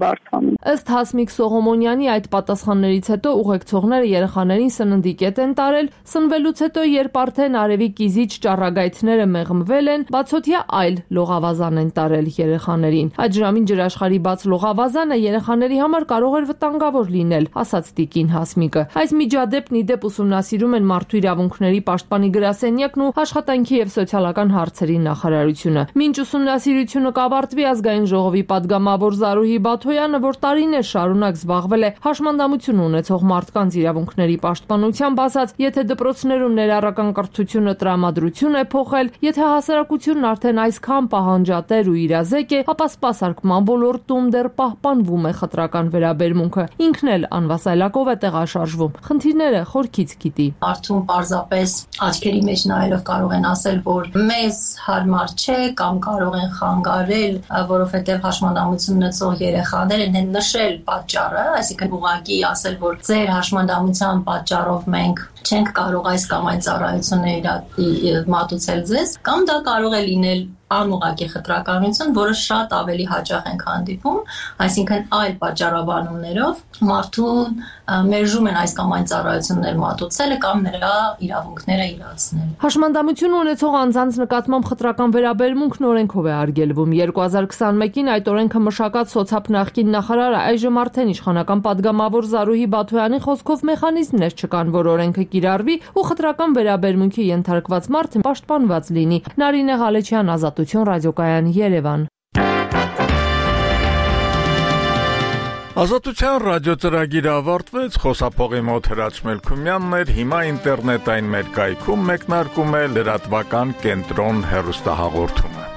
բարթանում։ Ըստ Հասմիկ Սողոմոնյանի այդ պատասխաններից հետո ուղեկցողները երեխաներին սննդի կետ են տարել, սնվելուց հետո երբ արդեն արևի կիզիչ ճառագայթները մեղմվել են, բացօթյա այլ լողավազան են տարել երեխաներին։ Այդ ժամին ջրաշխարհի բաց լողավազանը երեխաների համար կարող էր վտանգավոր լինել, ասաց տիկին Հասմիկը։ Այս միջադեպն իդեպ ուսումնասիրում են Մարդու իրավունքների պաշտպանի գրասենյակն ու Աշխատանքի եւ սոցիալական հարցերի նախարարությունը։ Մինչ ուսումնասիրությունը կավարտվի, ազգային ժողովի падգամավոր Զարուհի Բաթոյանը, որ տարիներ շարունակ զբաղվել է հաշմանդամություն ունեցող մարդկանց իրավունքների պաշտպանությամբ, ասաց, եթե դպրոցներում ներառական կրթությունը տրամադրություն է փոխել, եթե հասարակությունն արդեն այսքան պահանջատեր ու իրազեկ է, ապա սպասարկման ոլորտում դեռ պահպանվում է խտրական վերաբերմունքը։ Ինքն էլ անվասայլակով է տեղաշարժվում։ Խնդիրները խորքից գիտի։ Արդյոք պարզապես աչքերի մեջ նայելով կարող են ասել, որ մեզ հարմար չէ կամ կարող են խանգարել, որովհետև հաշմանդամություն ունեցող երեխաներ են նշել պատճառը, այսինքն ուղղակի ասել, որ ձեր հաշմանդամության պատճառով մենք չենք կարող այս կամ այն ծառայությունները մատուցել ձեզ, կամ դա կարող է լինել անուղղակի խտրականություն, որը շատ ավելի հաճախ ենք հանդիպում, այսինքն այլ պատճառաբանումներով մարդուն մերժում են այս կամ այն ծառայություններ մատուցելը կամ նրա իրավունքները իրացնելը։ Հաշմանդամություն ունեցող անձանց նկատմամբ խտրական վերաբերմունքն օրենքով է արգելվում։ 2021-ին այդ օրենքը մշակած սոցիալ նախկին նախարարը այժմ արդեն իշխանական падգամավոր Զարուհի Բաթոյանի խոսքով մեխանիզմներ չկան, որ օրենքը կիրառվի ու խտրական վերաբերմունքի ենթարկված մարդը պաշտպանված լինի։ Նարինե Ղալեչյան, Ազատություն ռադիոկայան, Երևան։ Ազատության ռադիոծրագիրը ավարտվեց, խոսափողի մոտ Հրաչ Մելքումյանն էր, հիմա ինտերնետային մեր կայքում մեկնարկում է լրատվական կենտրոն հեռուստահաղորդումը։